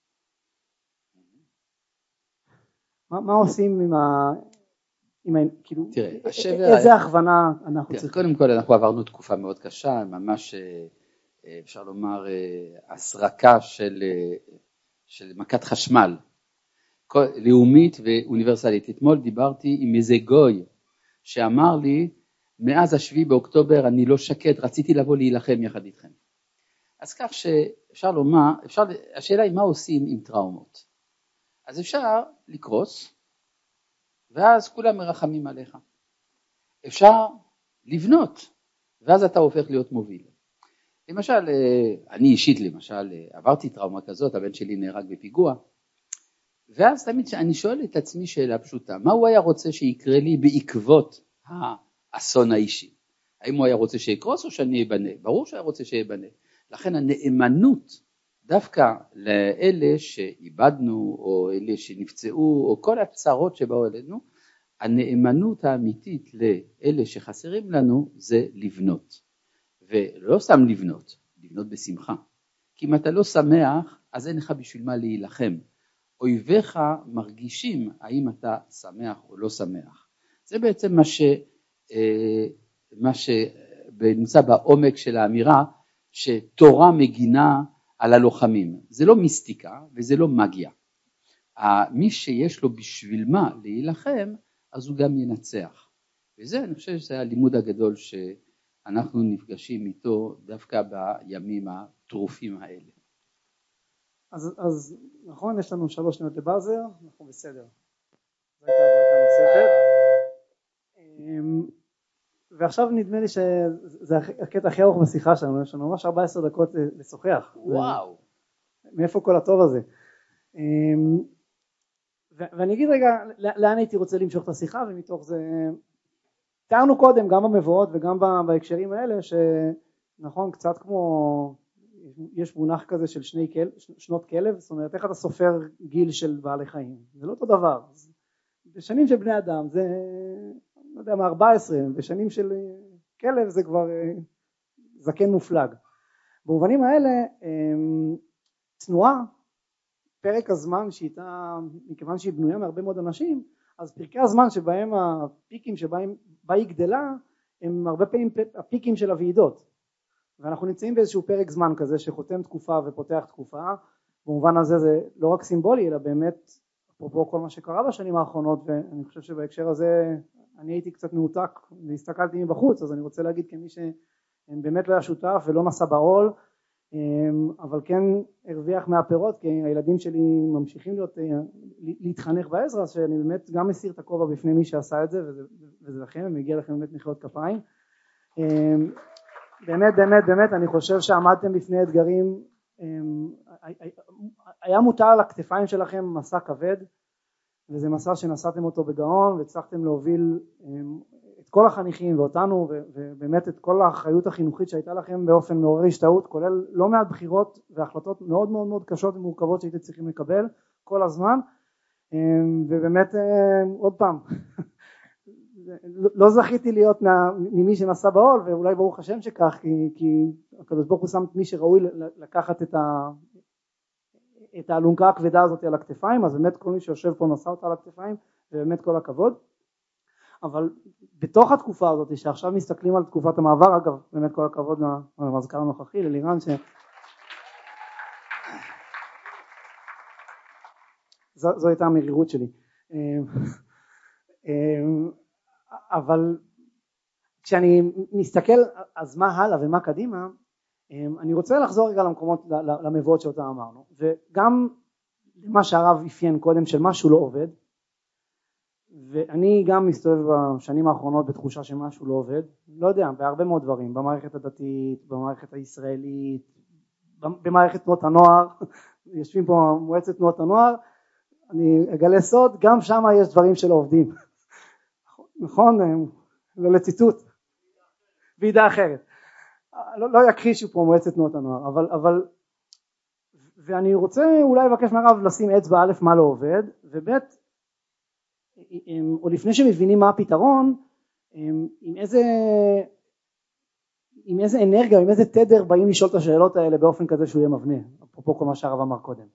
מה עושים כאילו, איזה הכוונה אנחנו צריכים? קודם כל אנחנו עברנו תקופה מאוד קשה, ממש אפשר לומר הסרקה של מכת חשמל לאומית ואוניברסלית. אתמול דיברתי עם איזה גוי שאמר לי, מאז 7 באוקטובר אני לא שקט, רציתי לבוא להילחם יחד איתכם. אז כך שאפשר לומר, השאלה היא מה עושים עם טראומות. אז אפשר לקרוס, ואז כולם מרחמים עליך. אפשר לבנות, ואז אתה הופך להיות מוביל. למשל, אני אישית למשל, עברתי טראומה כזאת, הבן שלי נהרג בפיגוע, ואז תמיד אני שואל את עצמי שאלה פשוטה, מה הוא היה רוצה שיקרה לי בעקבות האסון האישי? האם הוא היה רוצה שיקרוס או שאני אבנה? ברור שהוא היה רוצה שיבנה. לכן הנאמנות, דווקא לאלה שאיבדנו, או אלה שנפצעו, או כל הצרות שבאו אלינו, הנאמנות האמיתית לאלה שחסרים לנו זה לבנות. ולא סתם לבנות, לבנות בשמחה. כי אם אתה לא שמח, אז אין לך בשביל מה להילחם. אויביך מרגישים האם אתה שמח או לא שמח. זה בעצם מה שנמצא בעומק של האמירה, שתורה מגינה על הלוחמים. זה לא מיסטיקה וזה לא מגיה. מי שיש לו בשביל מה להילחם, אז הוא גם ינצח. וזה אני חושב שזה הלימוד הגדול שאנחנו נפגשים איתו דווקא בימים הטרופים האלה. אז נכון, יש לנו 3 שניות לבאזר, אנחנו בסדר. זו הייתה עבודה נוספת. ועכשיו נדמה לי שזה הקטע הכי ארוך בשיחה שלנו, יש לנו ממש 14 דקות לשוחח. וואו. מאיפה כל הטוב הזה? ואני אגיד רגע, לאן הייתי רוצה למשוך את השיחה, ומתוך זה, תיארנו קודם, גם במבואות וגם בהקשרים האלה, שנכון, קצת כמו, יש מונח כזה של שנות כלב, זאת אומרת, איך אתה סופר גיל של בעלי חיים? זה לא אותו דבר. בשנים של בני אדם, זה לא יודע מה, 14, בשנים של כלב זה כבר זקן מופלג. במובנים האלה, תנועה, פרק הזמן שאיתה, מכיוון שהיא בנויה מהרבה מאוד אנשים, אז פרקי הזמן שבהם הפיקים שבהם היא גדלה, הם הרבה פעמים הפיקים של הוועידות. ואנחנו נמצאים באיזשהו פרק זמן כזה שחותם תקופה ופותח תקופה. במובן הזה זה לא רק סימבולי, אלא באמת, אפרופו כל מה שקרה בשנים האחרונות, ואני חושב שבהקשר הזה אני הייתי קצת מעותק והסתכלתי מבחוץ, אז אני רוצה להגיד כמי שבאמת לא היה שותף ולא נשא בעול, אבל כן הרוויח מהפירות, כי הילדים שלי ממשיכים להתחנך בעזרה, אז שאני באמת גם מסיר את הכובע בפני מי שעשה את זה, וזה לכם, ומגיע לכם באמת מחיאות כפיים. באמת, אני חושב שעמדתם בפני אתגרים, היה מוטל על הכתפיים שלכם מסע כבד, וזה מסע שנשאתם אותו בגאון, והצלחתם להוביל את כל החניכים ואותנו, ובאמת את כל האחריות החינוכית שהייתה לכם באופן מעורר השתאות, כולל לא מעט בחירות והחלטות מאוד מאוד מאוד קשות ומורכבות שהייתם צריכים לקבל כל הזמן, ובאמת עוד פעם, לא זכיתי להיות ממי שנשא בעול, ואולי ברוך השם שכך, כי הקדוש ברוך הוא שם את מי שראוי לקחת את האלונקה הכבדה הזאת על הכתפיים, אז באמת כל מי שיושב פה נשא אותה על הכתפיים, ובאמת כל הכבוד. אבל בתוך התקופה הזאת, שעכשיו מסתכלים על תקופת המעבר, אגב, באמת כל הכבוד למזכ"ל הנוכחי, ללירן, זו הייתה המרירות שלי. אבל כשאני מסתכל אז מה הלאה ומה קדימה, אני רוצה לחזור רגע למקומות, למבואות שאותם אמרנו, וגם מה שהרב אפיין קודם של משהו לא עובד, ואני גם מסתובב בשנים האחרונות בתחושה שמשהו לא עובד, לא יודע, בהרבה מאוד דברים, במערכת הדתית, במערכת הישראלית, במערכת תנועות הנוער, יושבים פה מועצת תנועות הנוער, אני אגלה סוד, גם שם יש דברים שלא עובדים. נכון? לא לציטוט. ועידה אחרת. לא יכחישו פה מועצת תנועות הנוער, אבל ואני רוצה אולי לבקש מהרב לשים אצבע א' מה לא עובד, וב' או לפני שמבינים מה הפתרון, עם איזה אנרגיה, עם איזה תדר באים לשאול את השאלות האלה באופן כזה שהוא יהיה מבנה, אפרופו כל מה שהרב אמר קודם.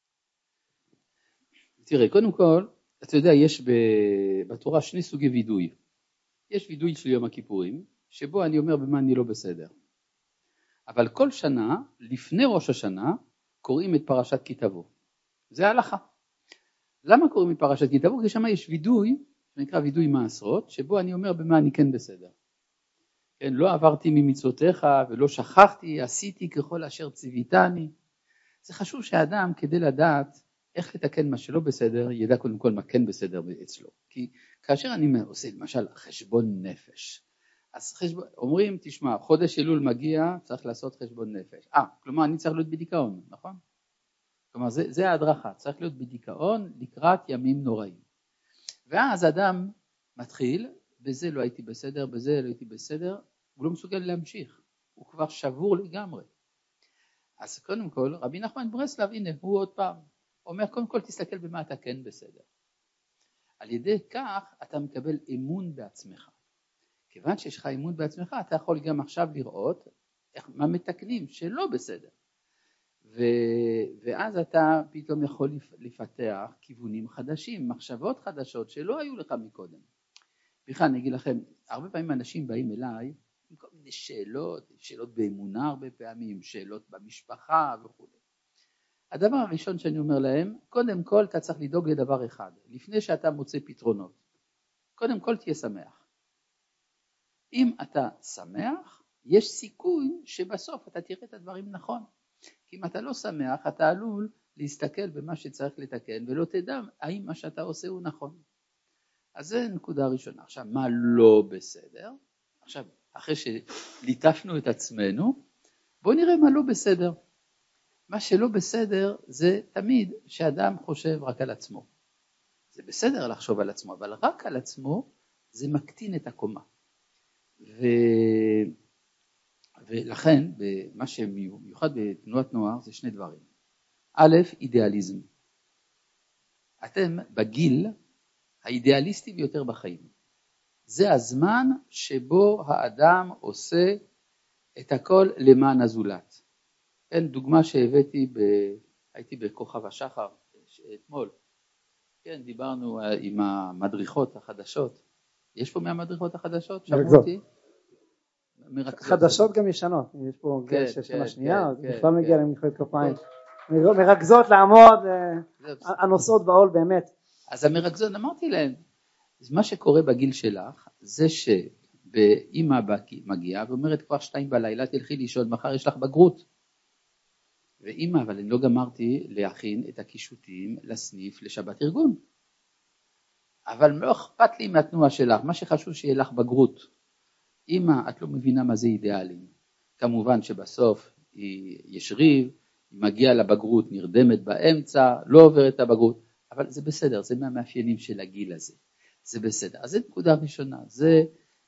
תראה, קודם כל, אתה יודע, יש בתורה שני סוגי וידוי. יש וידוי של יום הכיפורים, שבו אני אומר במה אני לא בסדר. אבל כל שנה, לפני ראש השנה, קוראים את פרשת כי תבוא. זה ההלכה. למה קוראים את פרשת כי תבוא? כי שם יש וידוי, שנקרא וידוי מעשרות, שבו אני אומר במה אני כן בסדר. כן, לא עברתי ממצוותיך ולא שכחתי, עשיתי ככל אשר ציוויתני. זה חשוב שהאדם, כדי לדעת איך לתקן מה שלא בסדר, ידע קודם כל מה כן בסדר אצלו. כי כאשר אני עושה למשל חשבון נפש, אז אומרים, תשמע, חודש אלול מגיע, צריך לעשות חשבון נפש. כלומר אני צריך להיות בדיכאון, נכון? כלומר זה ההדרכה, צריך להיות בדיכאון לקראת ימים נוראים. ואז אדם מתחיל, בזה לא הייתי בסדר, בזה לא הייתי בסדר, הוא לא מסוגל להמשיך, הוא כבר שבור לגמרי. אז קודם כל, רבי נחמן ברסלב, הנה, הוא עוד פעם, אומר, קודם כל תסתכל במה אתה כן בסדר. על ידי כך אתה מקבל אמון בעצמך. כיוון שיש לך אמון בעצמך, אתה יכול גם עכשיו לראות מה מתקנים שלא בסדר. ואז אתה פתאום יכול לפתח כיוונים חדשים, מחשבות חדשות שלא היו לך מקודם. בכלל אני אגיד לכם, הרבה פעמים אנשים באים אליי עם כל מיני שאלות באמונה הרבה פעמים, שאלות במשפחה וכו'. הדבר הראשון שאני אומר להם, קודם כל אתה צריך לדאוג לדבר אחד, לפני שאתה מוצא פתרונות. קודם כל תהיה שמח. אם אתה שמח, יש סיכוי שבסוף אתה תראה את הדברים נכון. כי אם אתה לא שמח, אתה עלול להסתכל במה שצריך לתקן, ולא תדע האם מה שאתה עושה הוא נכון. אז זה נקודה ראשונה. עכשיו, מה לא בסדר? עכשיו, אחרי שליטפנו את עצמנו, בואו נראה מה לא בסדר. מה שלא בסדר זה תמיד שאדם חושב רק על עצמו. זה בסדר לחשוב על עצמו, אבל רק על עצמו זה מקטין את הקומה. ולכן, מה שמיוחד בתנועת נוער זה שני דברים. א', אידיאליזם. אתם בגיל האידיאליסטי ביותר בחיים. זה הזמן שבו האדם עושה את הכל למען הזולת. כן, דוגמה שהבאתי, הייתי בכוכב השחר אתמול, כן, דיברנו עם המדריכות החדשות. יש פה מהמדריכות החדשות? מרכזות. חדשות זה. גם ישנות, יש פה כן, שנה כן, שנייה, כן, אז בכלל כן, מגיע כן. למחיאות כפיים. מרכזות לעמוד, זה הנושאות בעול באמת. אז המרכזות, אמרתי להם, מה שקורה בגיל שלך, זה שבאמא מגיעה ואומרת כבר 2 בלילה, תלכי לישון, מחר יש לך בגרות. ואמא, אבל אני לא גמרתי להכין את הקישוטים לסניף לשבת ארגון. אבל לא אכפת לי מהתנועה שלך, מה שחשוב שיהיה לך בגרות. אמא, את לא מבינה מה זה אידיאלים. כמובן שבסוף יש ריב, היא מגיעה לבגרות, נרדמת באמצע, לא עוברת את הבגרות, אבל זה בסדר, זה מהמאפיינים של הגיל הזה. זה בסדר. אז זה נקודה ראשונה, זה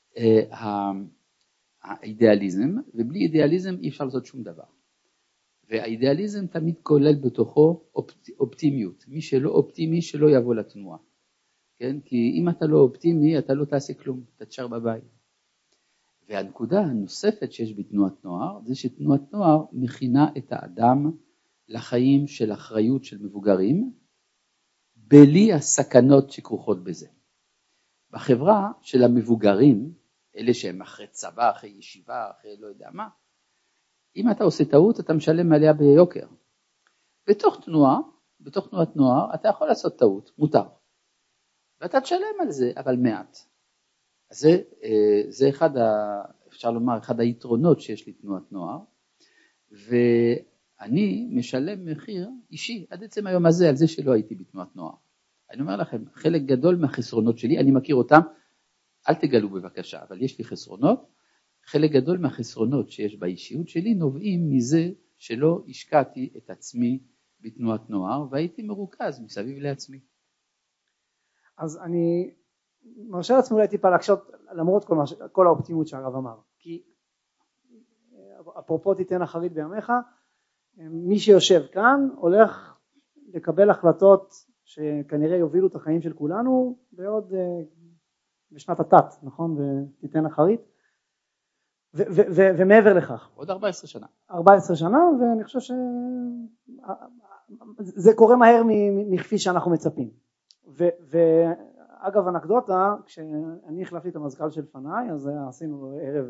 האידיאליזם, ובלי אידיאליזם אי אפשר לעשות שום דבר. והאידיאליזם תמיד כולל בתוכו אופטימיות. מי שלא אופטימי שלא יבוא לתנועה. כן? כי אם אתה לא אופטימי אתה לא תעשה כלום, אתה תשאר בבית. והנקודה הנוספת שיש בתנועת נוער זה שתנועת נוער מכינה את האדם לחיים של אחריות של מבוגרים בלי הסכנות שכרוכות בזה. בחברה של המבוגרים, אלה שהם אחרי צבא, אחרי ישיבה, אחרי לא יודע מה, אם אתה עושה טעות אתה משלם עליה ביוקר. בתוך תנועת נוער אתה יכול לעשות טעות, מותר. ואתה תשלם על זה, אבל מעט. אז זה אפשר לומר, אחד היתרונות שיש לי תנועת נוער, ואני משלם מחיר אישי עד עצם היום הזה על זה שלא הייתי בתנועת נוער. אני אומר לכם, חלק גדול מהחסרונות שלי, אני מכיר אותם, אל תגלו בבקשה, אבל יש לי חסרונות, חלק גדול מהחסרונות שיש באישיות שלי נובעים מזה שלא השקעתי את עצמי בתנועת נוער, והייתי מרוכז מסביב לעצמי. אז אני מרשה לעצמי אולי טיפה להקשות למרות כל האופטימיות שהרב אמר, כי אפרופו תיתן אחרית בימיך, מי שיושב כאן הולך לקבל החלטות שכנראה יובילו את החיים של כולנו בעוד בשנת התת, נכון? ותיתן אחרית ומעבר לכך עוד 14 שנה 14 שנה, ואני חושב שזה קורה מהר מכפי שאנחנו מצפים. ואגב אנקדוטה, כשאני החלפתי את המזכ"ל של פניי, אז עשינו ערב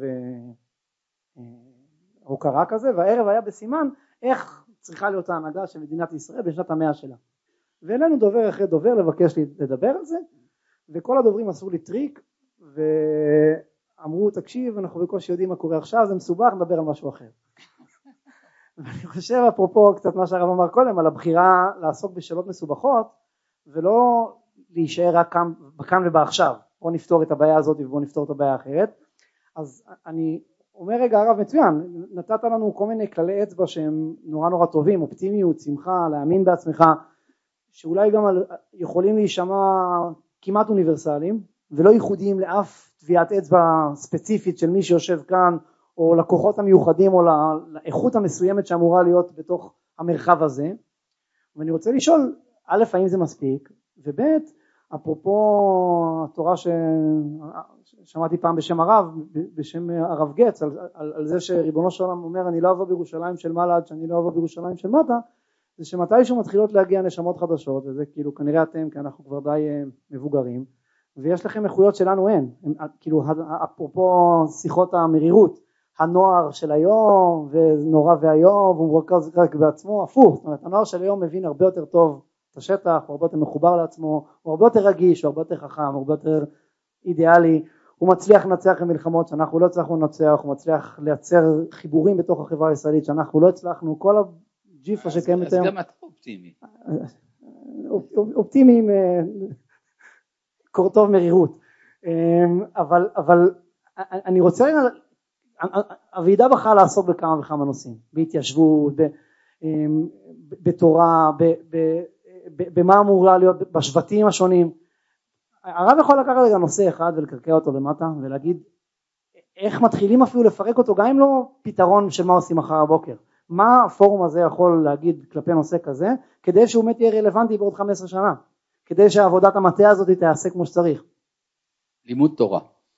הוקרה כזה, והערב היה בסימן איך צריכה להיות ההנהגה של מדינת ישראל בשנת 100 שלה. ואלינו דובר אחרי דובר לבקש לי לדבר על זה, וכל הדוברים עשו לי טריק ואמרו תקשיב, אנחנו בקושי יודעים מה קורה עכשיו, זה מסובך, נדבר על משהו אחר. ואני חושב אפרופו קצת מה שהרב אמר קודם על הבחירה לעסוק בשאלות מסובכות ולא להישאר רק כאן ובעכשיו, בוא נפתור את הבעיה הזאת ובוא נפתור את הבעיה האחרת. אז אני אומר רגע הרב מצוין, נתת לנו כל מיני כללי אצבע שהם נורא טובים, אופטימיות, שמחה, להאמין בעצמך, שאולי גם יכולים להישמע כמעט אוניברסליים ולא ייחודיים לאף טביעת אצבע ספציפית של מי שיושב כאן או לקוחות המיוחדים או לאיכות המסוימת שאמורה להיות בתוך המרחב הזה. ואני רוצה לשאול, א', האם זה מספיק, וב', אפרופו התורה ששמעתי פעם בשם הרב, בשם הרב גץ, על זה שריבונו של עולם אומר אני לא אבוא בירושלים של מעלה עד שאני לא אבוא בירושלים של מטה, זה שמתישהו מתחילות להגיע נשמות חדשות, וזה כאילו כנראה אתם, כי אנחנו כבר די מבוגרים, ויש לכם איכויות שלנו אין, כאילו אפרופו שיחות המרירות, הנוער של היום ונורא והיום והוא מרכז רק בעצמו, הפוך, זאת אומרת הנוער של היום מבין הרבה יותר טוב את השטח, הוא הרבה יותר מחובר לעצמו, הוא הרבה יותר רגיש, הוא הרבה יותר חכם, הוא הרבה יותר אידיאלי, הוא מצליח לנצח במלחמות שאנחנו לא הצלחנו לנצח, הוא מצליח לייצר חיבורים בתוך החברה הישראלית שאנחנו לא הצלחנו, כל הג'יפה שקיימת היום. אז גם אתה אופטימי. אופטימי עם קורטוב מרירות, אבל אני רוצה הוועידה בחרה לעסוק בכמה וכמה נושאים, בהתיישבות, בתורה, במה אמורה להיות בשבטים השונים. הרב יכול לקחת רגע נושא אחד ולקרקע אותו למטה ולהגיד איך מתחילים אפילו לפרק אותו, גם אם לא פתרון של מה עושים מחר הבוקר, מה הפורום הזה יכול להגיד כלפי נושא כזה כדי שהוא באמת יהיה רלוונטי בעוד 15 שנה, כדי שעבודת המטה הזאת תעשה כמו שצריך. לימוד תורה.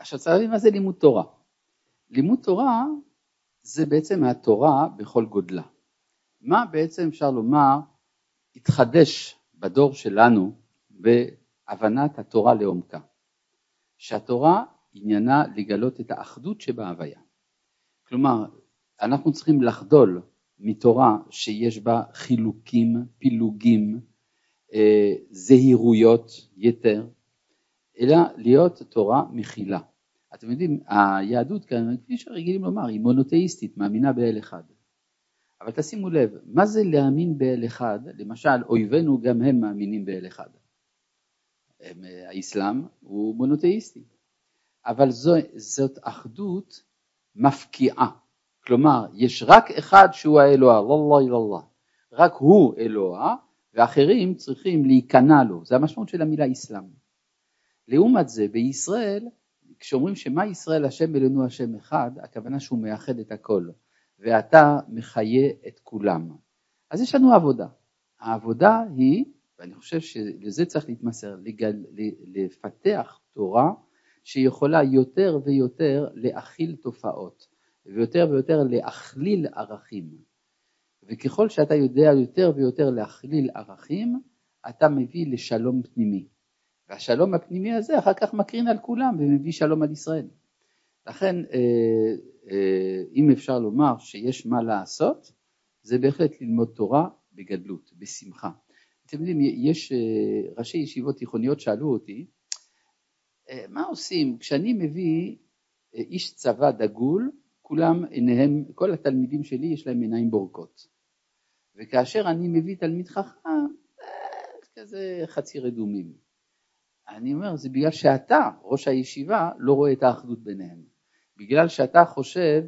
עכשיו צריך להבין מה זה לימוד תורה. לימוד תורה זה בעצם התורה בכל גודלה. מה בעצם אפשר לומר התחדש בדור שלנו בהבנת התורה לעומקה? שהתורה עניינה לגלות את האחדות שבהוויה. כלומר, אנחנו צריכים לחדול מתורה שיש בה חילוקים, פילוגים, זהירויות יתר, אלא להיות תורה מכילה. אתם יודעים, היהדות כאן, כפי שרגילים לומר, היא מונותאיסטית, מאמינה באל אחד. אבל תשימו לב, מה זה להאמין באל אחד? למשל, אויבינו גם הם מאמינים באל אחד. האסלאם הוא מונותאיסטי. אבל זאת אחדות מפקיעה. כלומר, יש רק אחד שהוא האלוה, אללה אללה. רק הוא אלוה, ואחרים צריכים להיכנע לו. זה המשמעות של המילה אסלאם. לעומת זה, בישראל, כשאומרים שמה ישראל השם אלוהינו השם אחד, הכוונה שהוא מאחד את הכל, ואתה מחיה את כולם. אז יש לנו עבודה. העבודה היא, ואני חושב שלזה צריך להתמסר, לפתח תורה שיכולה יותר ויותר להכיל תופעות, ויותר ויותר להכליל ערכים. וככל שאתה יודע יותר ויותר להכליל ערכים, אתה מביא לשלום פנימי. והשלום הפנימי הזה אחר כך מקרין על כולם ומביא שלום על ישראל. לכן, אם אפשר לומר שיש מה לעשות, זה בהחלט ללמוד תורה בגדלות, בשמחה. אתם יודעים, יש ראשי ישיבות תיכוניות שאלו אותי, מה עושים כשאני מביא איש צבא דגול, כולם עיניהם, כל התלמידים שלי יש להם עיניים בורקות. וכאשר אני מביא תלמיד חכם, כזה חצי רדומים. אני אומר, זה בגלל שאתה, ראש הישיבה, לא רואה את האחדות ביניהם. בגלל שאתה חושב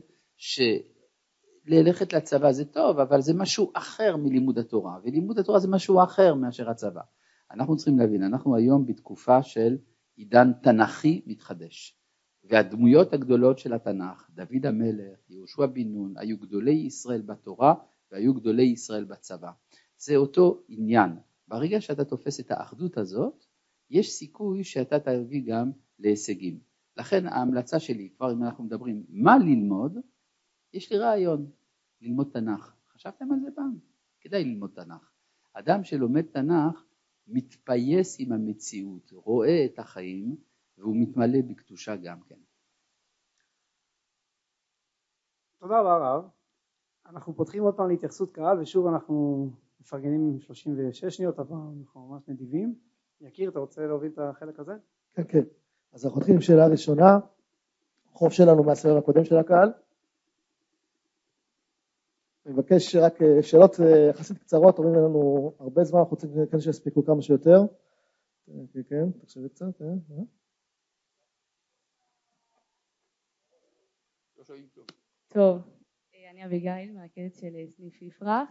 שללכת לצבא זה טוב, אבל זה משהו אחר מלימוד התורה, ולימוד התורה זה משהו אחר מאשר הצבא. אנחנו צריכים להבין, אנחנו היום בתקופה של עידן תנ"כי מתחדש, והדמויות הגדולות של התנ"ך, דוד המלך, יהושע בן נון, היו גדולי ישראל בתורה, והיו גדולי ישראל בצבא. זה אותו עניין. ברגע שאתה תופס את האחדות הזאת, יש סיכוי שאתה תביא גם להישגים. לכן ההמלצה שלי, כבר אם אנחנו מדברים מה ללמוד, יש לי רעיון, ללמוד תנ"ך. חשבתם על זה פעם? כדאי ללמוד תנ"ך. אדם שלומד תנ"ך מתפייס עם המציאות, רואה את החיים, והוא מתמלא בקדושה גם כן. תודה רבה הרב. אנחנו פותחים עוד פעם להתייחסות קהל, ושוב אנחנו מפרגנים 36 שניות, אבל אנחנו ממש נדיבים. יקיר, אתה רוצה להוביל את החלק הזה? כן, כן. אז אנחנו נתחיל עם שאלה ראשונה, חוב שלנו מהסבב הקודם של הקהל. אני מבקש רק שאלות יחסית קצרות, אומרים לנו הרבה זמן, אנחנו רוצים כאן שיספיקו כמה שיותר. כן, כן, תחשבי קצת. טוב, אני אביגיל, מרכזת של סניף יפרח.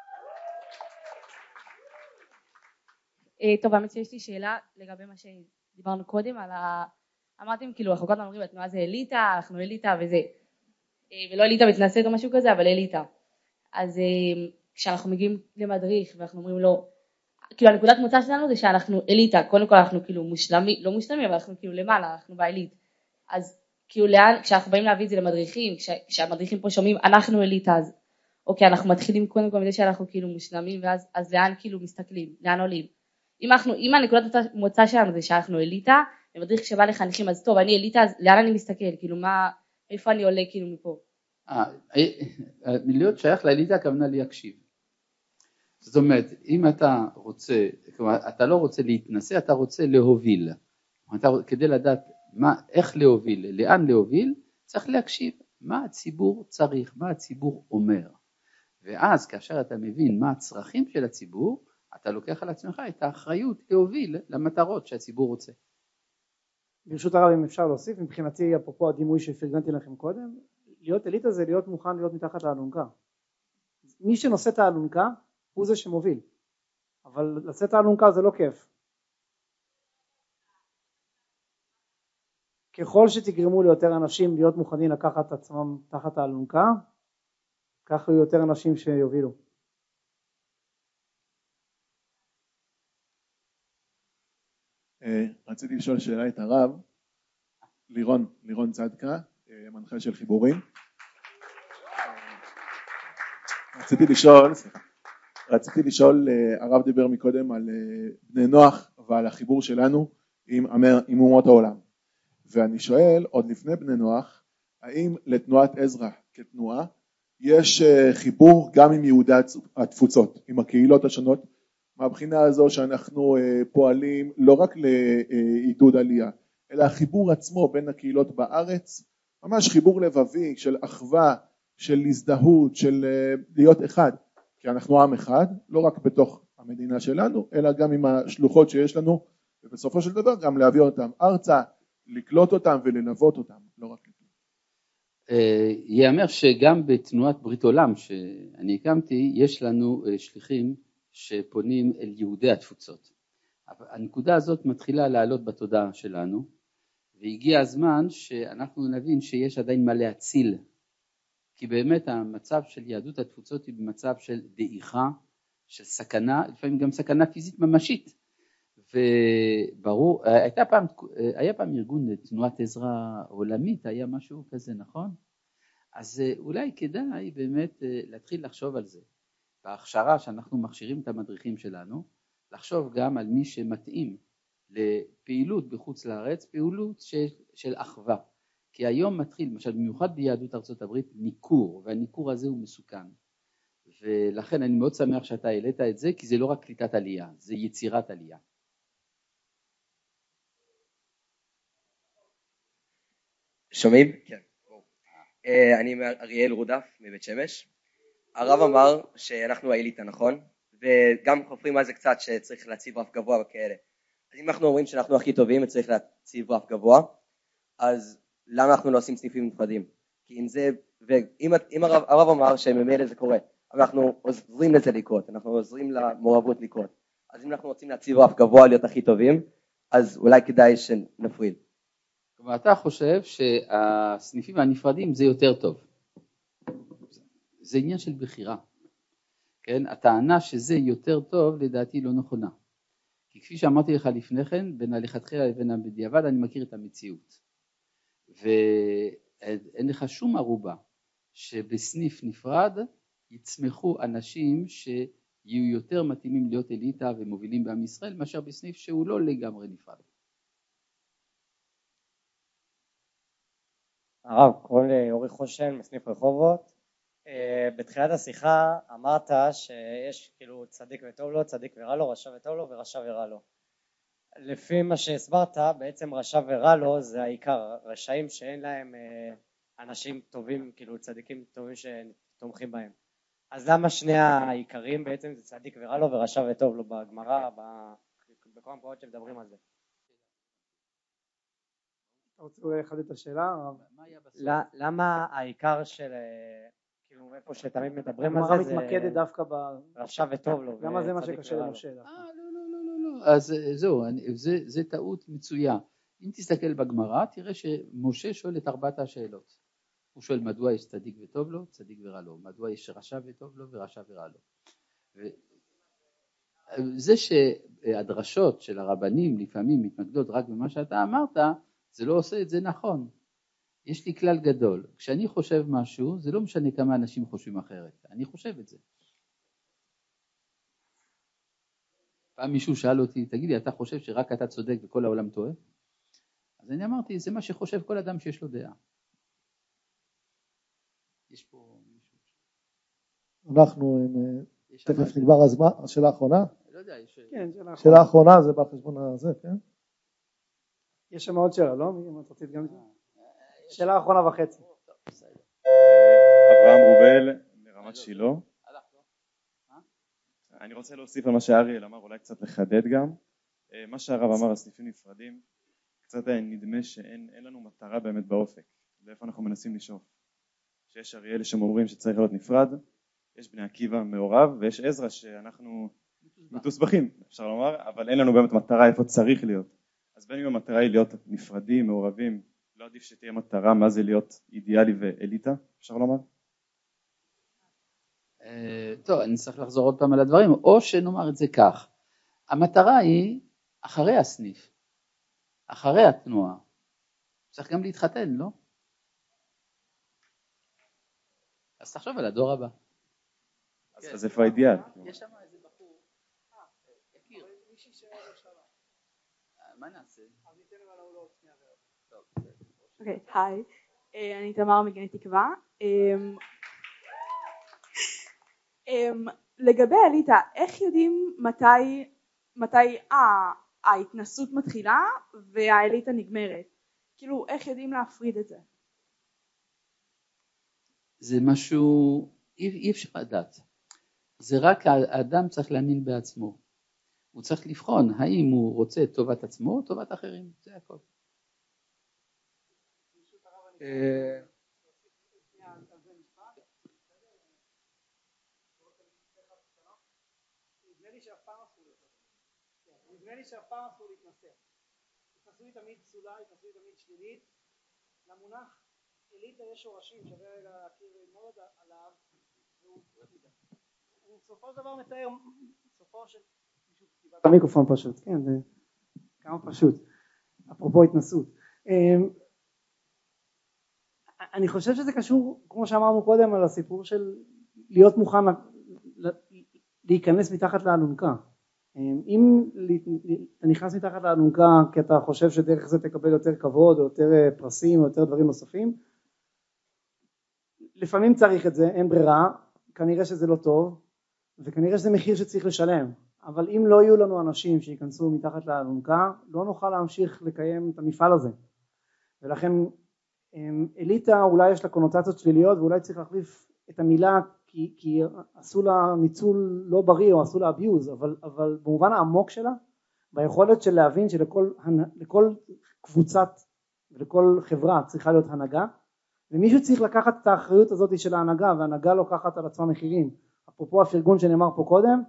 טוב, האמת שיש לי שאלה לגבי מה שדיברנו קודם, אמרתם כאילו, אנחנו קודם אומרים, התנועה זה אליטה, אנחנו אליטה וזה, ולא אליטה מתנשאת או משהו כזה, אבל אליטה. אז כשאנחנו מגיעים למדריך ואנחנו אומרים לו, כאילו הנקודת מוצא שלנו זה שאנחנו אליטה, קודם כל אנחנו כאילו מושלמים, לא מושלמים, אבל אנחנו כאילו למעלה, אנחנו באליט. אז כאילו לאן, כשאנחנו באים להביא את זה למדריכים, כשהמדריכים פה שומעים, אנחנו אליטה, אז אוקיי, אנחנו מתחילים קודם כל מזה שאנחנו כאילו מושלמים, ואז לאן כאילו מסתכלים, לאן עולים. אם הנקודת מוצא שלנו זה שאנחנו אליטה, ומדריך שבא לחניכים, אז טוב, אני אליטה, אז לאן אני מסתכל? כאילו איפה אני עולה כאילו מפה? להיות שייך לאליטה הכוונה להקשיב. זאת אומרת, אם אתה רוצה, כלומר, אתה לא רוצה להתנסה, אתה רוצה להוביל. כדי לדעת איך להוביל, לאן להוביל, צריך להקשיב מה הציבור צריך, מה הציבור אומר. ואז כאשר אתה מבין מה הצרכים של הציבור, אתה לוקח על עצמך את האחריות להוביל למטרות שהציבור רוצה. ברשות הרב, אם אפשר להוסיף, מבחינתי אפרופו הדימוי שפרגנתי לכם קודם, להיות אליטה זה להיות מוכן להיות מתחת לאלונקה. מי שנושא את האלונקה הוא זה שמוביל, אבל לשאת האלונקה זה לא כיף. ככל שתגרמו ליותר אנשים להיות מוכנים לקחת את עצמם תחת האלונקה, כך יהיו יותר אנשים שיובילו. רציתי לשאול שאלה את הרב, לירון צדקה, מנחה של חיבורים. רציתי לשאול, הרב דיבר מקודם על בני נוח ועל החיבור שלנו עם אומות העולם. ואני שואל, עוד לפני בני נוח, האם לתנועת עזרא כתנועה יש חיבור גם עם יהודי התפוצות, עם הקהילות השונות, מהבחינה הזו שאנחנו פועלים לא רק לעידוד עלייה, אלא החיבור עצמו בין הקהילות בארץ, ממש חיבור לבבי של אחווה, של הזדהות, של להיות אחד, כי אנחנו עם אחד, לא רק בתוך המדינה שלנו, אלא גם עם השלוחות שיש לנו, ובסופו של דבר גם להביא אותם ארצה, לקלוט אותם וללוות אותם, לא רק לקלוט. יאמר שגם בתנועת ברית עולם שאני הקמתי, יש לנו שליחים שפונים אל יהודי התפוצות. הנקודה הזאת מתחילה לעלות בתודעה שלנו, והגיע הזמן שאנחנו נבין שיש עדיין מה להציל, כי באמת המצב של יהדות התפוצות היא במצב של דעיכה, של סכנה, לפעמים גם סכנה פיזית ממשית. וברור, היה פעם ארגון תנועת עזרא עולמית, היה משהו כזה, נכון? אז אולי כדאי באמת להתחיל לחשוב על זה. בהכשרה שאנחנו מכשירים את המדריכים שלנו, לחשוב גם על מי שמתאים לפעילות בחוץ לארץ, פעילות של אחווה. כי היום מתחיל, למשל במיוחד ביהדות ארצות הברית, ניכור, והניכור הזה הוא מסוכן. ולכן אני מאוד שמח שאתה העלית את זה, כי זה לא רק קליטת עלייה, זה יצירת עלייה. שומעים? כן. אני אריאל רודף מבית שמש. הרב אמר שאנחנו האליטה, נכון? וגם חופרים על זה קצת שצריך להציב רף גבוה וכאלה. אז אם אנחנו אומרים שאנחנו הכי טובים וצריך להציב רף גבוה, אז למה אנחנו לא עושים סניפים נפרדים? כי אם זה, ואם הרב אמר שממילא זה קורה, אבל אנחנו עוזרים לזה לקרות, אנחנו עוזרים למעורבות לקרות. אז אם אנחנו רוצים להציב רף גבוה להיות הכי טובים, אז אולי כדאי שנפריד. כלומר, אתה חושב שהסניפים הנפרדים זה יותר טוב. זה עניין של בחירה. כן? הטענה שזה יותר טוב לדעתי לא נכונה. כי כפי שאמרתי לך לפני כן, בין הלכתחילה לבין הבדיעבד אני מכיר את המציאות. ואין לך שום ערובה שבסניף נפרד יצמחו אנשים שיהיו יותר מתאימים להיות אליטה ומובילים בעם ישראל, מאשר בסניף שהוא לא לגמרי נפרד. הרב, קוראים לי אורי חושן מסניף רחובות. בתחילת השיחה אמרת שיש כאילו צדיק וטוב לו, צדיק ורע לו, רשע וטוב לו ורשע ורע לו. לפי מה שהסברת, בעצם רשע ורע לו זה העיקר, רשעים שאין להם אנשים טובים, כאילו צדיקים טובים שתומכים בהם. אז למה שני העיקרים בעצם זה צדיק ורע לו ורשע וטוב לו בגמרא, בכל המקומות שמדברים על זה? אתה רוצה אולי לחדד את השאלה? למה העיקר של, כאילו איפה שתמיד מדברים על הגמרא זה, מתמקדת דווקא רשע וטוב לו. למה זה מה שקשה למשה? לא. אז זהו, זה טעות מצויה. אם תסתכל בגמרא, תראה שמשה שואל את 4 השאלות. הוא שואל מדוע יש צדיק וטוב לו, צדיק ורע לו. מדוע יש רשע וטוב לו ורשע ורע לו. זה שהדרשות של הרבנים לפעמים מתמקדות רק במה שאתה אמרת, זה לא עושה את זה נכון. יש לי כלל גדול. כשאני חושב משהו, זה לא משנה כמה אנשים חושבים אחרת. אני חושב את זה. פעם מישהו שאל אותי, תגיד לי, אתה חושב שרק אתה צודק וכל העולם טועה? אז אני אמרתי, זה מה שחושב כל אדם שיש לו דעה. יש פה מישהו. אנחנו, תכף נגמר הזמן, השאלה האחרונה? לא יודע, יש... כן, שאלה האחרונה זה בחשבון הזה, כן? יש שם עוד שאלה, לא? אם את רצית גם את זה? שאלה אחרונה וחצי. אברהם רובל מרמת שילה. אני רוצה להוסיף על מה שאריאל אמר, אולי קצת לחדד גם. מה שהרב אמר, הסניפים נפרדים, קצת נדמה שאין לנו מטרה באמת באופק, לאיפה אנחנו מנסים לשאוף. שיש אריאל שאומרים שצריך להיות נפרד, יש בני עקיבא מעורב, ויש עזרא שאנחנו מתוסבכים, אפשר לומר, אבל אין לנו באמת מטרה איפה צריך להיות. אז בין אם המטרה היא להיות נפרדים, מעורבים, לא עדיף שתהיה מטרה מה זה להיות אידיאלי ואליטה, אפשר לומר? טוב, אני צריך לחזור עוד פעם על הדברים, או שנאמר את זה כך, המטרה היא אחרי הסניף, אחרי התנועה, צריך גם להתחתן, לא? אז תחשוב על הדור הבא. אז איפה האידיאל? יש שם איזה בחור, יקיר. מה נעשה? אוקיי, היי, אני תמר מגני תקווה. לגבי אליטה, איך יודעים מתי ההתנסות מתחילה והאליטה נגמרת? כאילו, איך יודעים להפריד את זה? זה משהו, אי אפשר לדעת. זה רק האדם צריך להאמין בעצמו. הוא צריך לבחון האם הוא רוצה את טובת עצמו או טובת אחרים, זה הכל. נדמה לי שאף פעם אסור להתנסה. התנסות היא תמיד פסולה, התנסות היא תמיד שלילית. למונח אליטה יש שורשים, שווה רגע להכיר ללמוד עליו, והוא בסופו של דבר מתאר, בסופו של המיקרופון פשוט, כן, זה כמה פשוט, אפרופו התנסות. אני חושב שזה קשור, כמו שאמרנו קודם, על הסיפור של להיות מוכן להיכנס מתחת לאלונקה. אם אתה נכנס מתחת לאלונקה כי אתה חושב שדרך זה תקבל יותר כבוד או יותר פרסים או יותר דברים נוספים, לפעמים צריך את זה, אין ברירה, כנראה שזה לא טוב וכנראה שזה מחיר שצריך לשלם, אבל אם לא יהיו לנו אנשים שיכנסו מתחת לאלונקה לא נוכל להמשיך לקיים את המפעל הזה. ולכן אליטה אולי יש לה קונוטציות שליליות ואולי צריך להחליף את המילה כי עשו לה ניצול לא בריא או עשו לה אביוז, אבל במובן העמוק שלה, ביכולת של להבין שלכל קבוצת ולכל חברה צריכה להיות הנהגה, ומישהו צריך לקחת את האחריות הזאת של ההנהגה, וההנהגה לוקחת על עצמה מחירים. אפרופו הפרגון שנאמר פה קודם,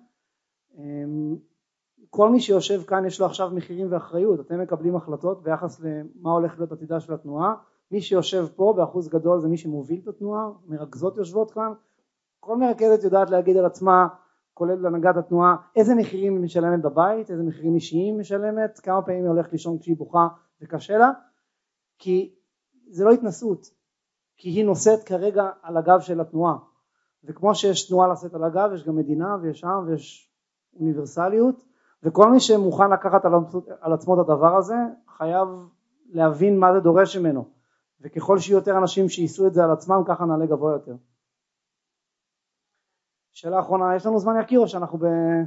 כל מי שיושב כאן יש לו עכשיו מחירים ואחריות, אתם מקבלים החלטות ביחס למה הולך להיות עתידה של התנועה, מי שיושב פה באחוז גדול זה מי שמוביל את התנועה, מרכזות יושבות כאן, כל מרכזת יודעת להגיד על עצמה, כולל הנהגת התנועה, איזה מחירים היא משלמת בבית, איזה מחירים אישיים היא משלמת, כמה פעמים היא הולכת לישון כשהיא בוכה וקשה לה, כי זה לא התנסות, כי היא נושאת כרגע על הגב של התנועה, וכמו שיש תנועה לשאת על הגב, יש גם מדינה ויש עם ויש אוניברסליות, וכל מי שמוכן לקחת על עצמו את הדבר הזה, חייב להבין מה זה דורש ממנו, וככל שיהיו יותר אנשים שיישאו את זה על עצמם, ככה נעלה גבוה יותר. שאלה אחרונה, יש לנו זמן יקיר או שאנחנו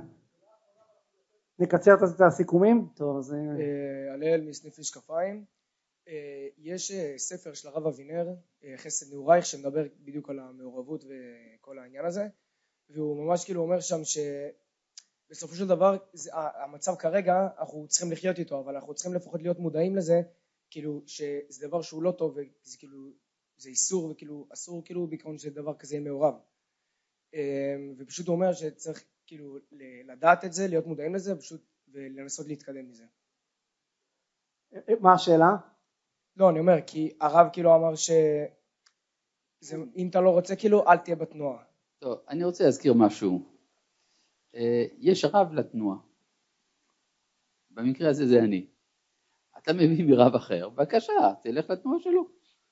נקצר את הסיכומים? טוב, אז הלל מסניף משקפיים. יש ספר של הרב אבינר, חסד נעורייך, שמדבר בדיוק על המעורבות וכל העניין הזה, והוא ממש כאילו אומר שם שבסופו של דבר המצב כרגע אנחנו צריכים לחיות איתו, אבל אנחנו צריכים לפחות להיות מודעים לזה, כאילו שזה דבר שהוא לא טוב, וזה כאילו זה איסור, וכאילו אסור כאילו בעיקרון שדבר כזה יהיה מעורב. ופשוט הוא אומר שצריך כאילו לדעת את זה, להיות מודעים לזה, פשוט ולנסות להתקדם מזה. מה השאלה? לא, אני אומר, כי הרב כאילו אמר אם אתה לא רוצה כאילו אל תהיה בתנועה. טוב, אני רוצה להזכיר משהו. יש רב לתנועה. במקרה הזה זה אני. אתה מביא מרב אחר, בבקשה, תלך לתנועה שלו.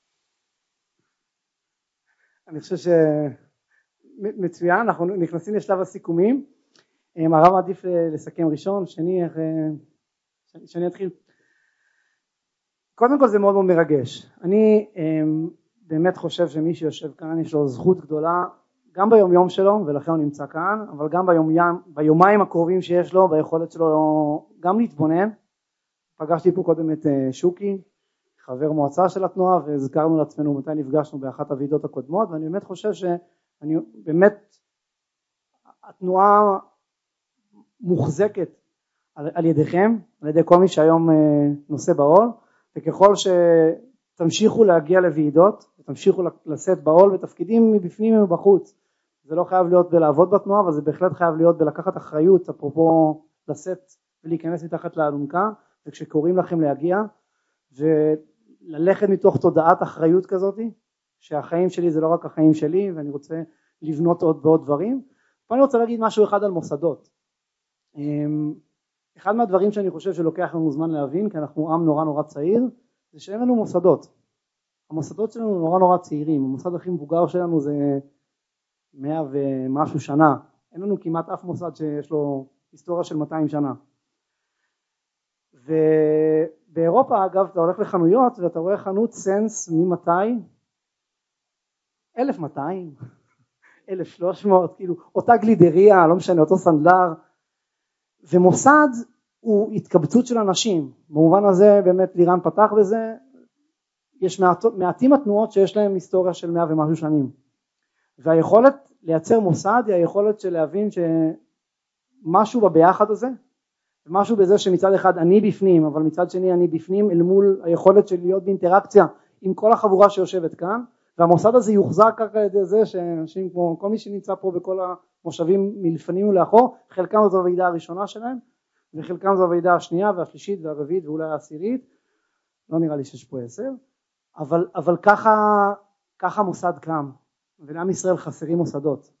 אני חושב מצוין, אנחנו נכנסים לשלב הסיכומים. הרב עדיף לסכם ראשון, שני אתחיל. קודם כל זה מאוד מאוד מרגש. אני באמת חושב שמי שיושב כאן יש לו זכות גדולה, גם ביום יום שלו, ולכן הוא נמצא כאן, אבל גם ביומיים הקרובים שיש לו, ביכולת שלו גם להתבונן. פגשתי פה קודם את שוקי, חבר מועצה של התנועה, והזכרנו לעצמנו מתי נפגשנו באחת הוועידות הקודמות, ואני באמת חושב באמת התנועה מוחזקת על ידיכם, על ידי כל מי שהיום נושא בעול, וככל שתמשיכו להגיע לוועידות, ותמשיכו לשאת בעול בתפקידים מבפנים ומבחוץ, זה לא חייב להיות בלעבוד בתנועה, אבל זה בהחלט חייב להיות בלקחת אחריות, אפרופו לשאת ולהיכנס מתחת לאלונקה, וכשקוראים לכם להגיע, וללכת מתוך תודעת אחריות כזאת, שהחיים שלי זה לא רק החיים שלי, ואני רוצה לבנות עוד בעוד דברים. פה אני רוצה להגיד משהו אחד על מוסדות. אחד מהדברים שאני חושב שלוקח לנו זמן להבין, כי אנחנו עם נורא נורא צעיר, זה שאין לנו מוסדות. המוסדות שלנו נורא נורא צעירים, המוסד הכי מבוגר שלנו זה 100 ומשהו שנה, אין לנו כמעט אף מוסד שיש לו היסטוריה של 200 שנה. ובאירופה אגב אתה הולך לחנויות ואתה רואה חנות סנס ממתי? 1200, 1300, כאילו אותה גלידריה, לא משנה, אותו סנדלר, ומוסד הוא התקבצות של אנשים, במובן הזה באמת לירן פתח בזה, יש מעטים התנועות שיש להם היסטוריה של 100 ומשהו שנים, והיכולת לייצר מוסד היא היכולת של להבין שמשהו בביחד הזה, משהו בזה שמצד אחד אני בפנים, אבל מצד שני אני בפנים אל מול היכולת של להיות באינטראקציה עם כל החבורה שיושבת כאן, והמוסד הזה יוחזק רק על ידי זה שאנשים כמו כל מי שנמצא פה בכל המושבים מלפנים ולאחור, חלקם זו הוועידה הראשונה שלהם, וחלקם זו הוועידה השנייה והשלישית והרביעית ואולי העשירית, לא נראה לי שיש פה 10, אבל ככה מוסד קם, ולעם ישראל חסרים מוסדות,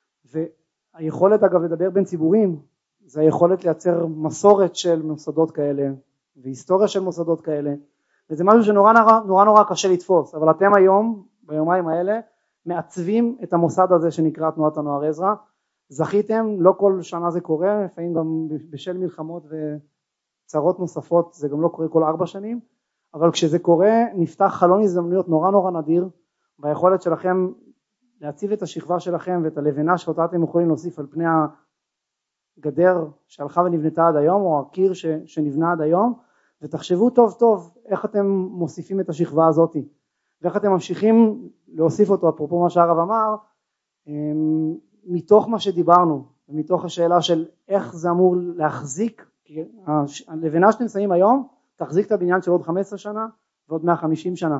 והיכולת אגב לדבר בין ציבורים, זה היכולת לייצר מסורת של מוסדות כאלה, והיסטוריה של מוסדות כאלה, וזה משהו שנורא נורא נורא קשה לתפוס, אבל אתם היום, ביומיים האלה, מעצבים את המוסד הזה שנקרא תנועת הנוער עזרא, זכיתם, לא כל שנה זה קורה, לפעמים גם בשל מלחמות וצרות נוספות, זה גם לא קורה כל 4 שנים, אבל כשזה קורה נפתח חלון הזדמנויות נורא נורא נדיר, ביכולת שלכם להציב את השכבה שלכם ואת הלבנה שאותה אתם יכולים להוסיף על פני הגדר שהלכה ונבנתה עד היום, או הקיר שנבנה עד היום, ותחשבו טוב טוב איך אתם מוסיפים את השכבה הזאת, ואיך אתם ממשיכים להוסיף אותו, אפרופו מה שהרב אמר, מתוך מה שדיברנו, ומתוך השאלה של איך זה אמור להחזיק, כי הלבנה שאתם שמים היום, תחזיק את הבניין של עוד 15 שנה, ועוד 150 שנה.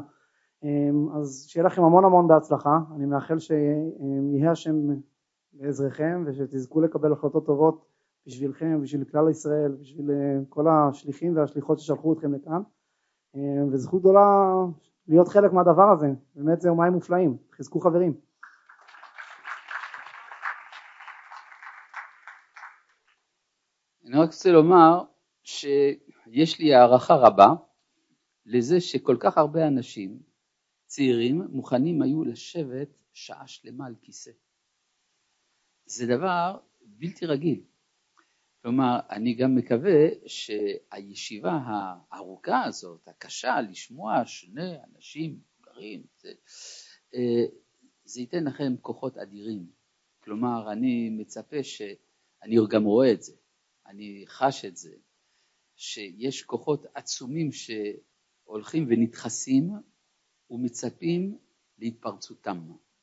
אז שיהיה לכם המון המון בהצלחה, אני מאחל שיהיה השם בעזרכם, ושתזכו לקבל החלטות טובות בשבילכם, בשביל כלל ישראל, בשביל כל השליחים והשליחות ששלחו אתכם לכאן, וזכות גדולה להיות חלק מהדבר הזה, באמת זה יומיים מופלאים, חזקו חברים. אני רק רוצה לומר שיש לי הערכה רבה לזה שכל כך הרבה אנשים צעירים מוכנים היו לשבת שעה שלמה על כיסא. זה דבר בלתי רגיל. כלומר, אני גם מקווה שהישיבה הארוכה הזאת, הקשה, לשמוע 2 אנשים גרים, זה ייתן לכם כוחות אדירים. כלומר, אני מצפה אני גם רואה את זה, אני חש את זה, שיש כוחות עצומים שהולכים ונדחסים ומצפים להתפרצותם.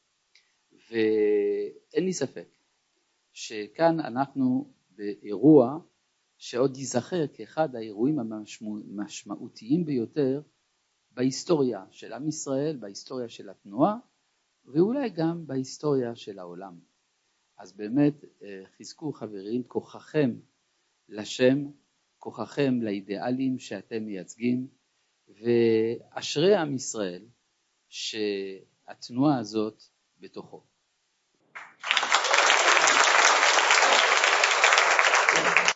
ואין לי ספק שכאן אנחנו באירוע שעוד ייזכר כאחד האירועים המשמעותיים ביותר בהיסטוריה של עם ישראל, בהיסטוריה של התנועה, ואולי גם בהיסטוריה של העולם. אז באמת חזקו חברים, כוחכם לשם, כוחכם לאידיאלים שאתם מייצגים, ואשרי עם ישראל שהתנועה הזאת בתוכו.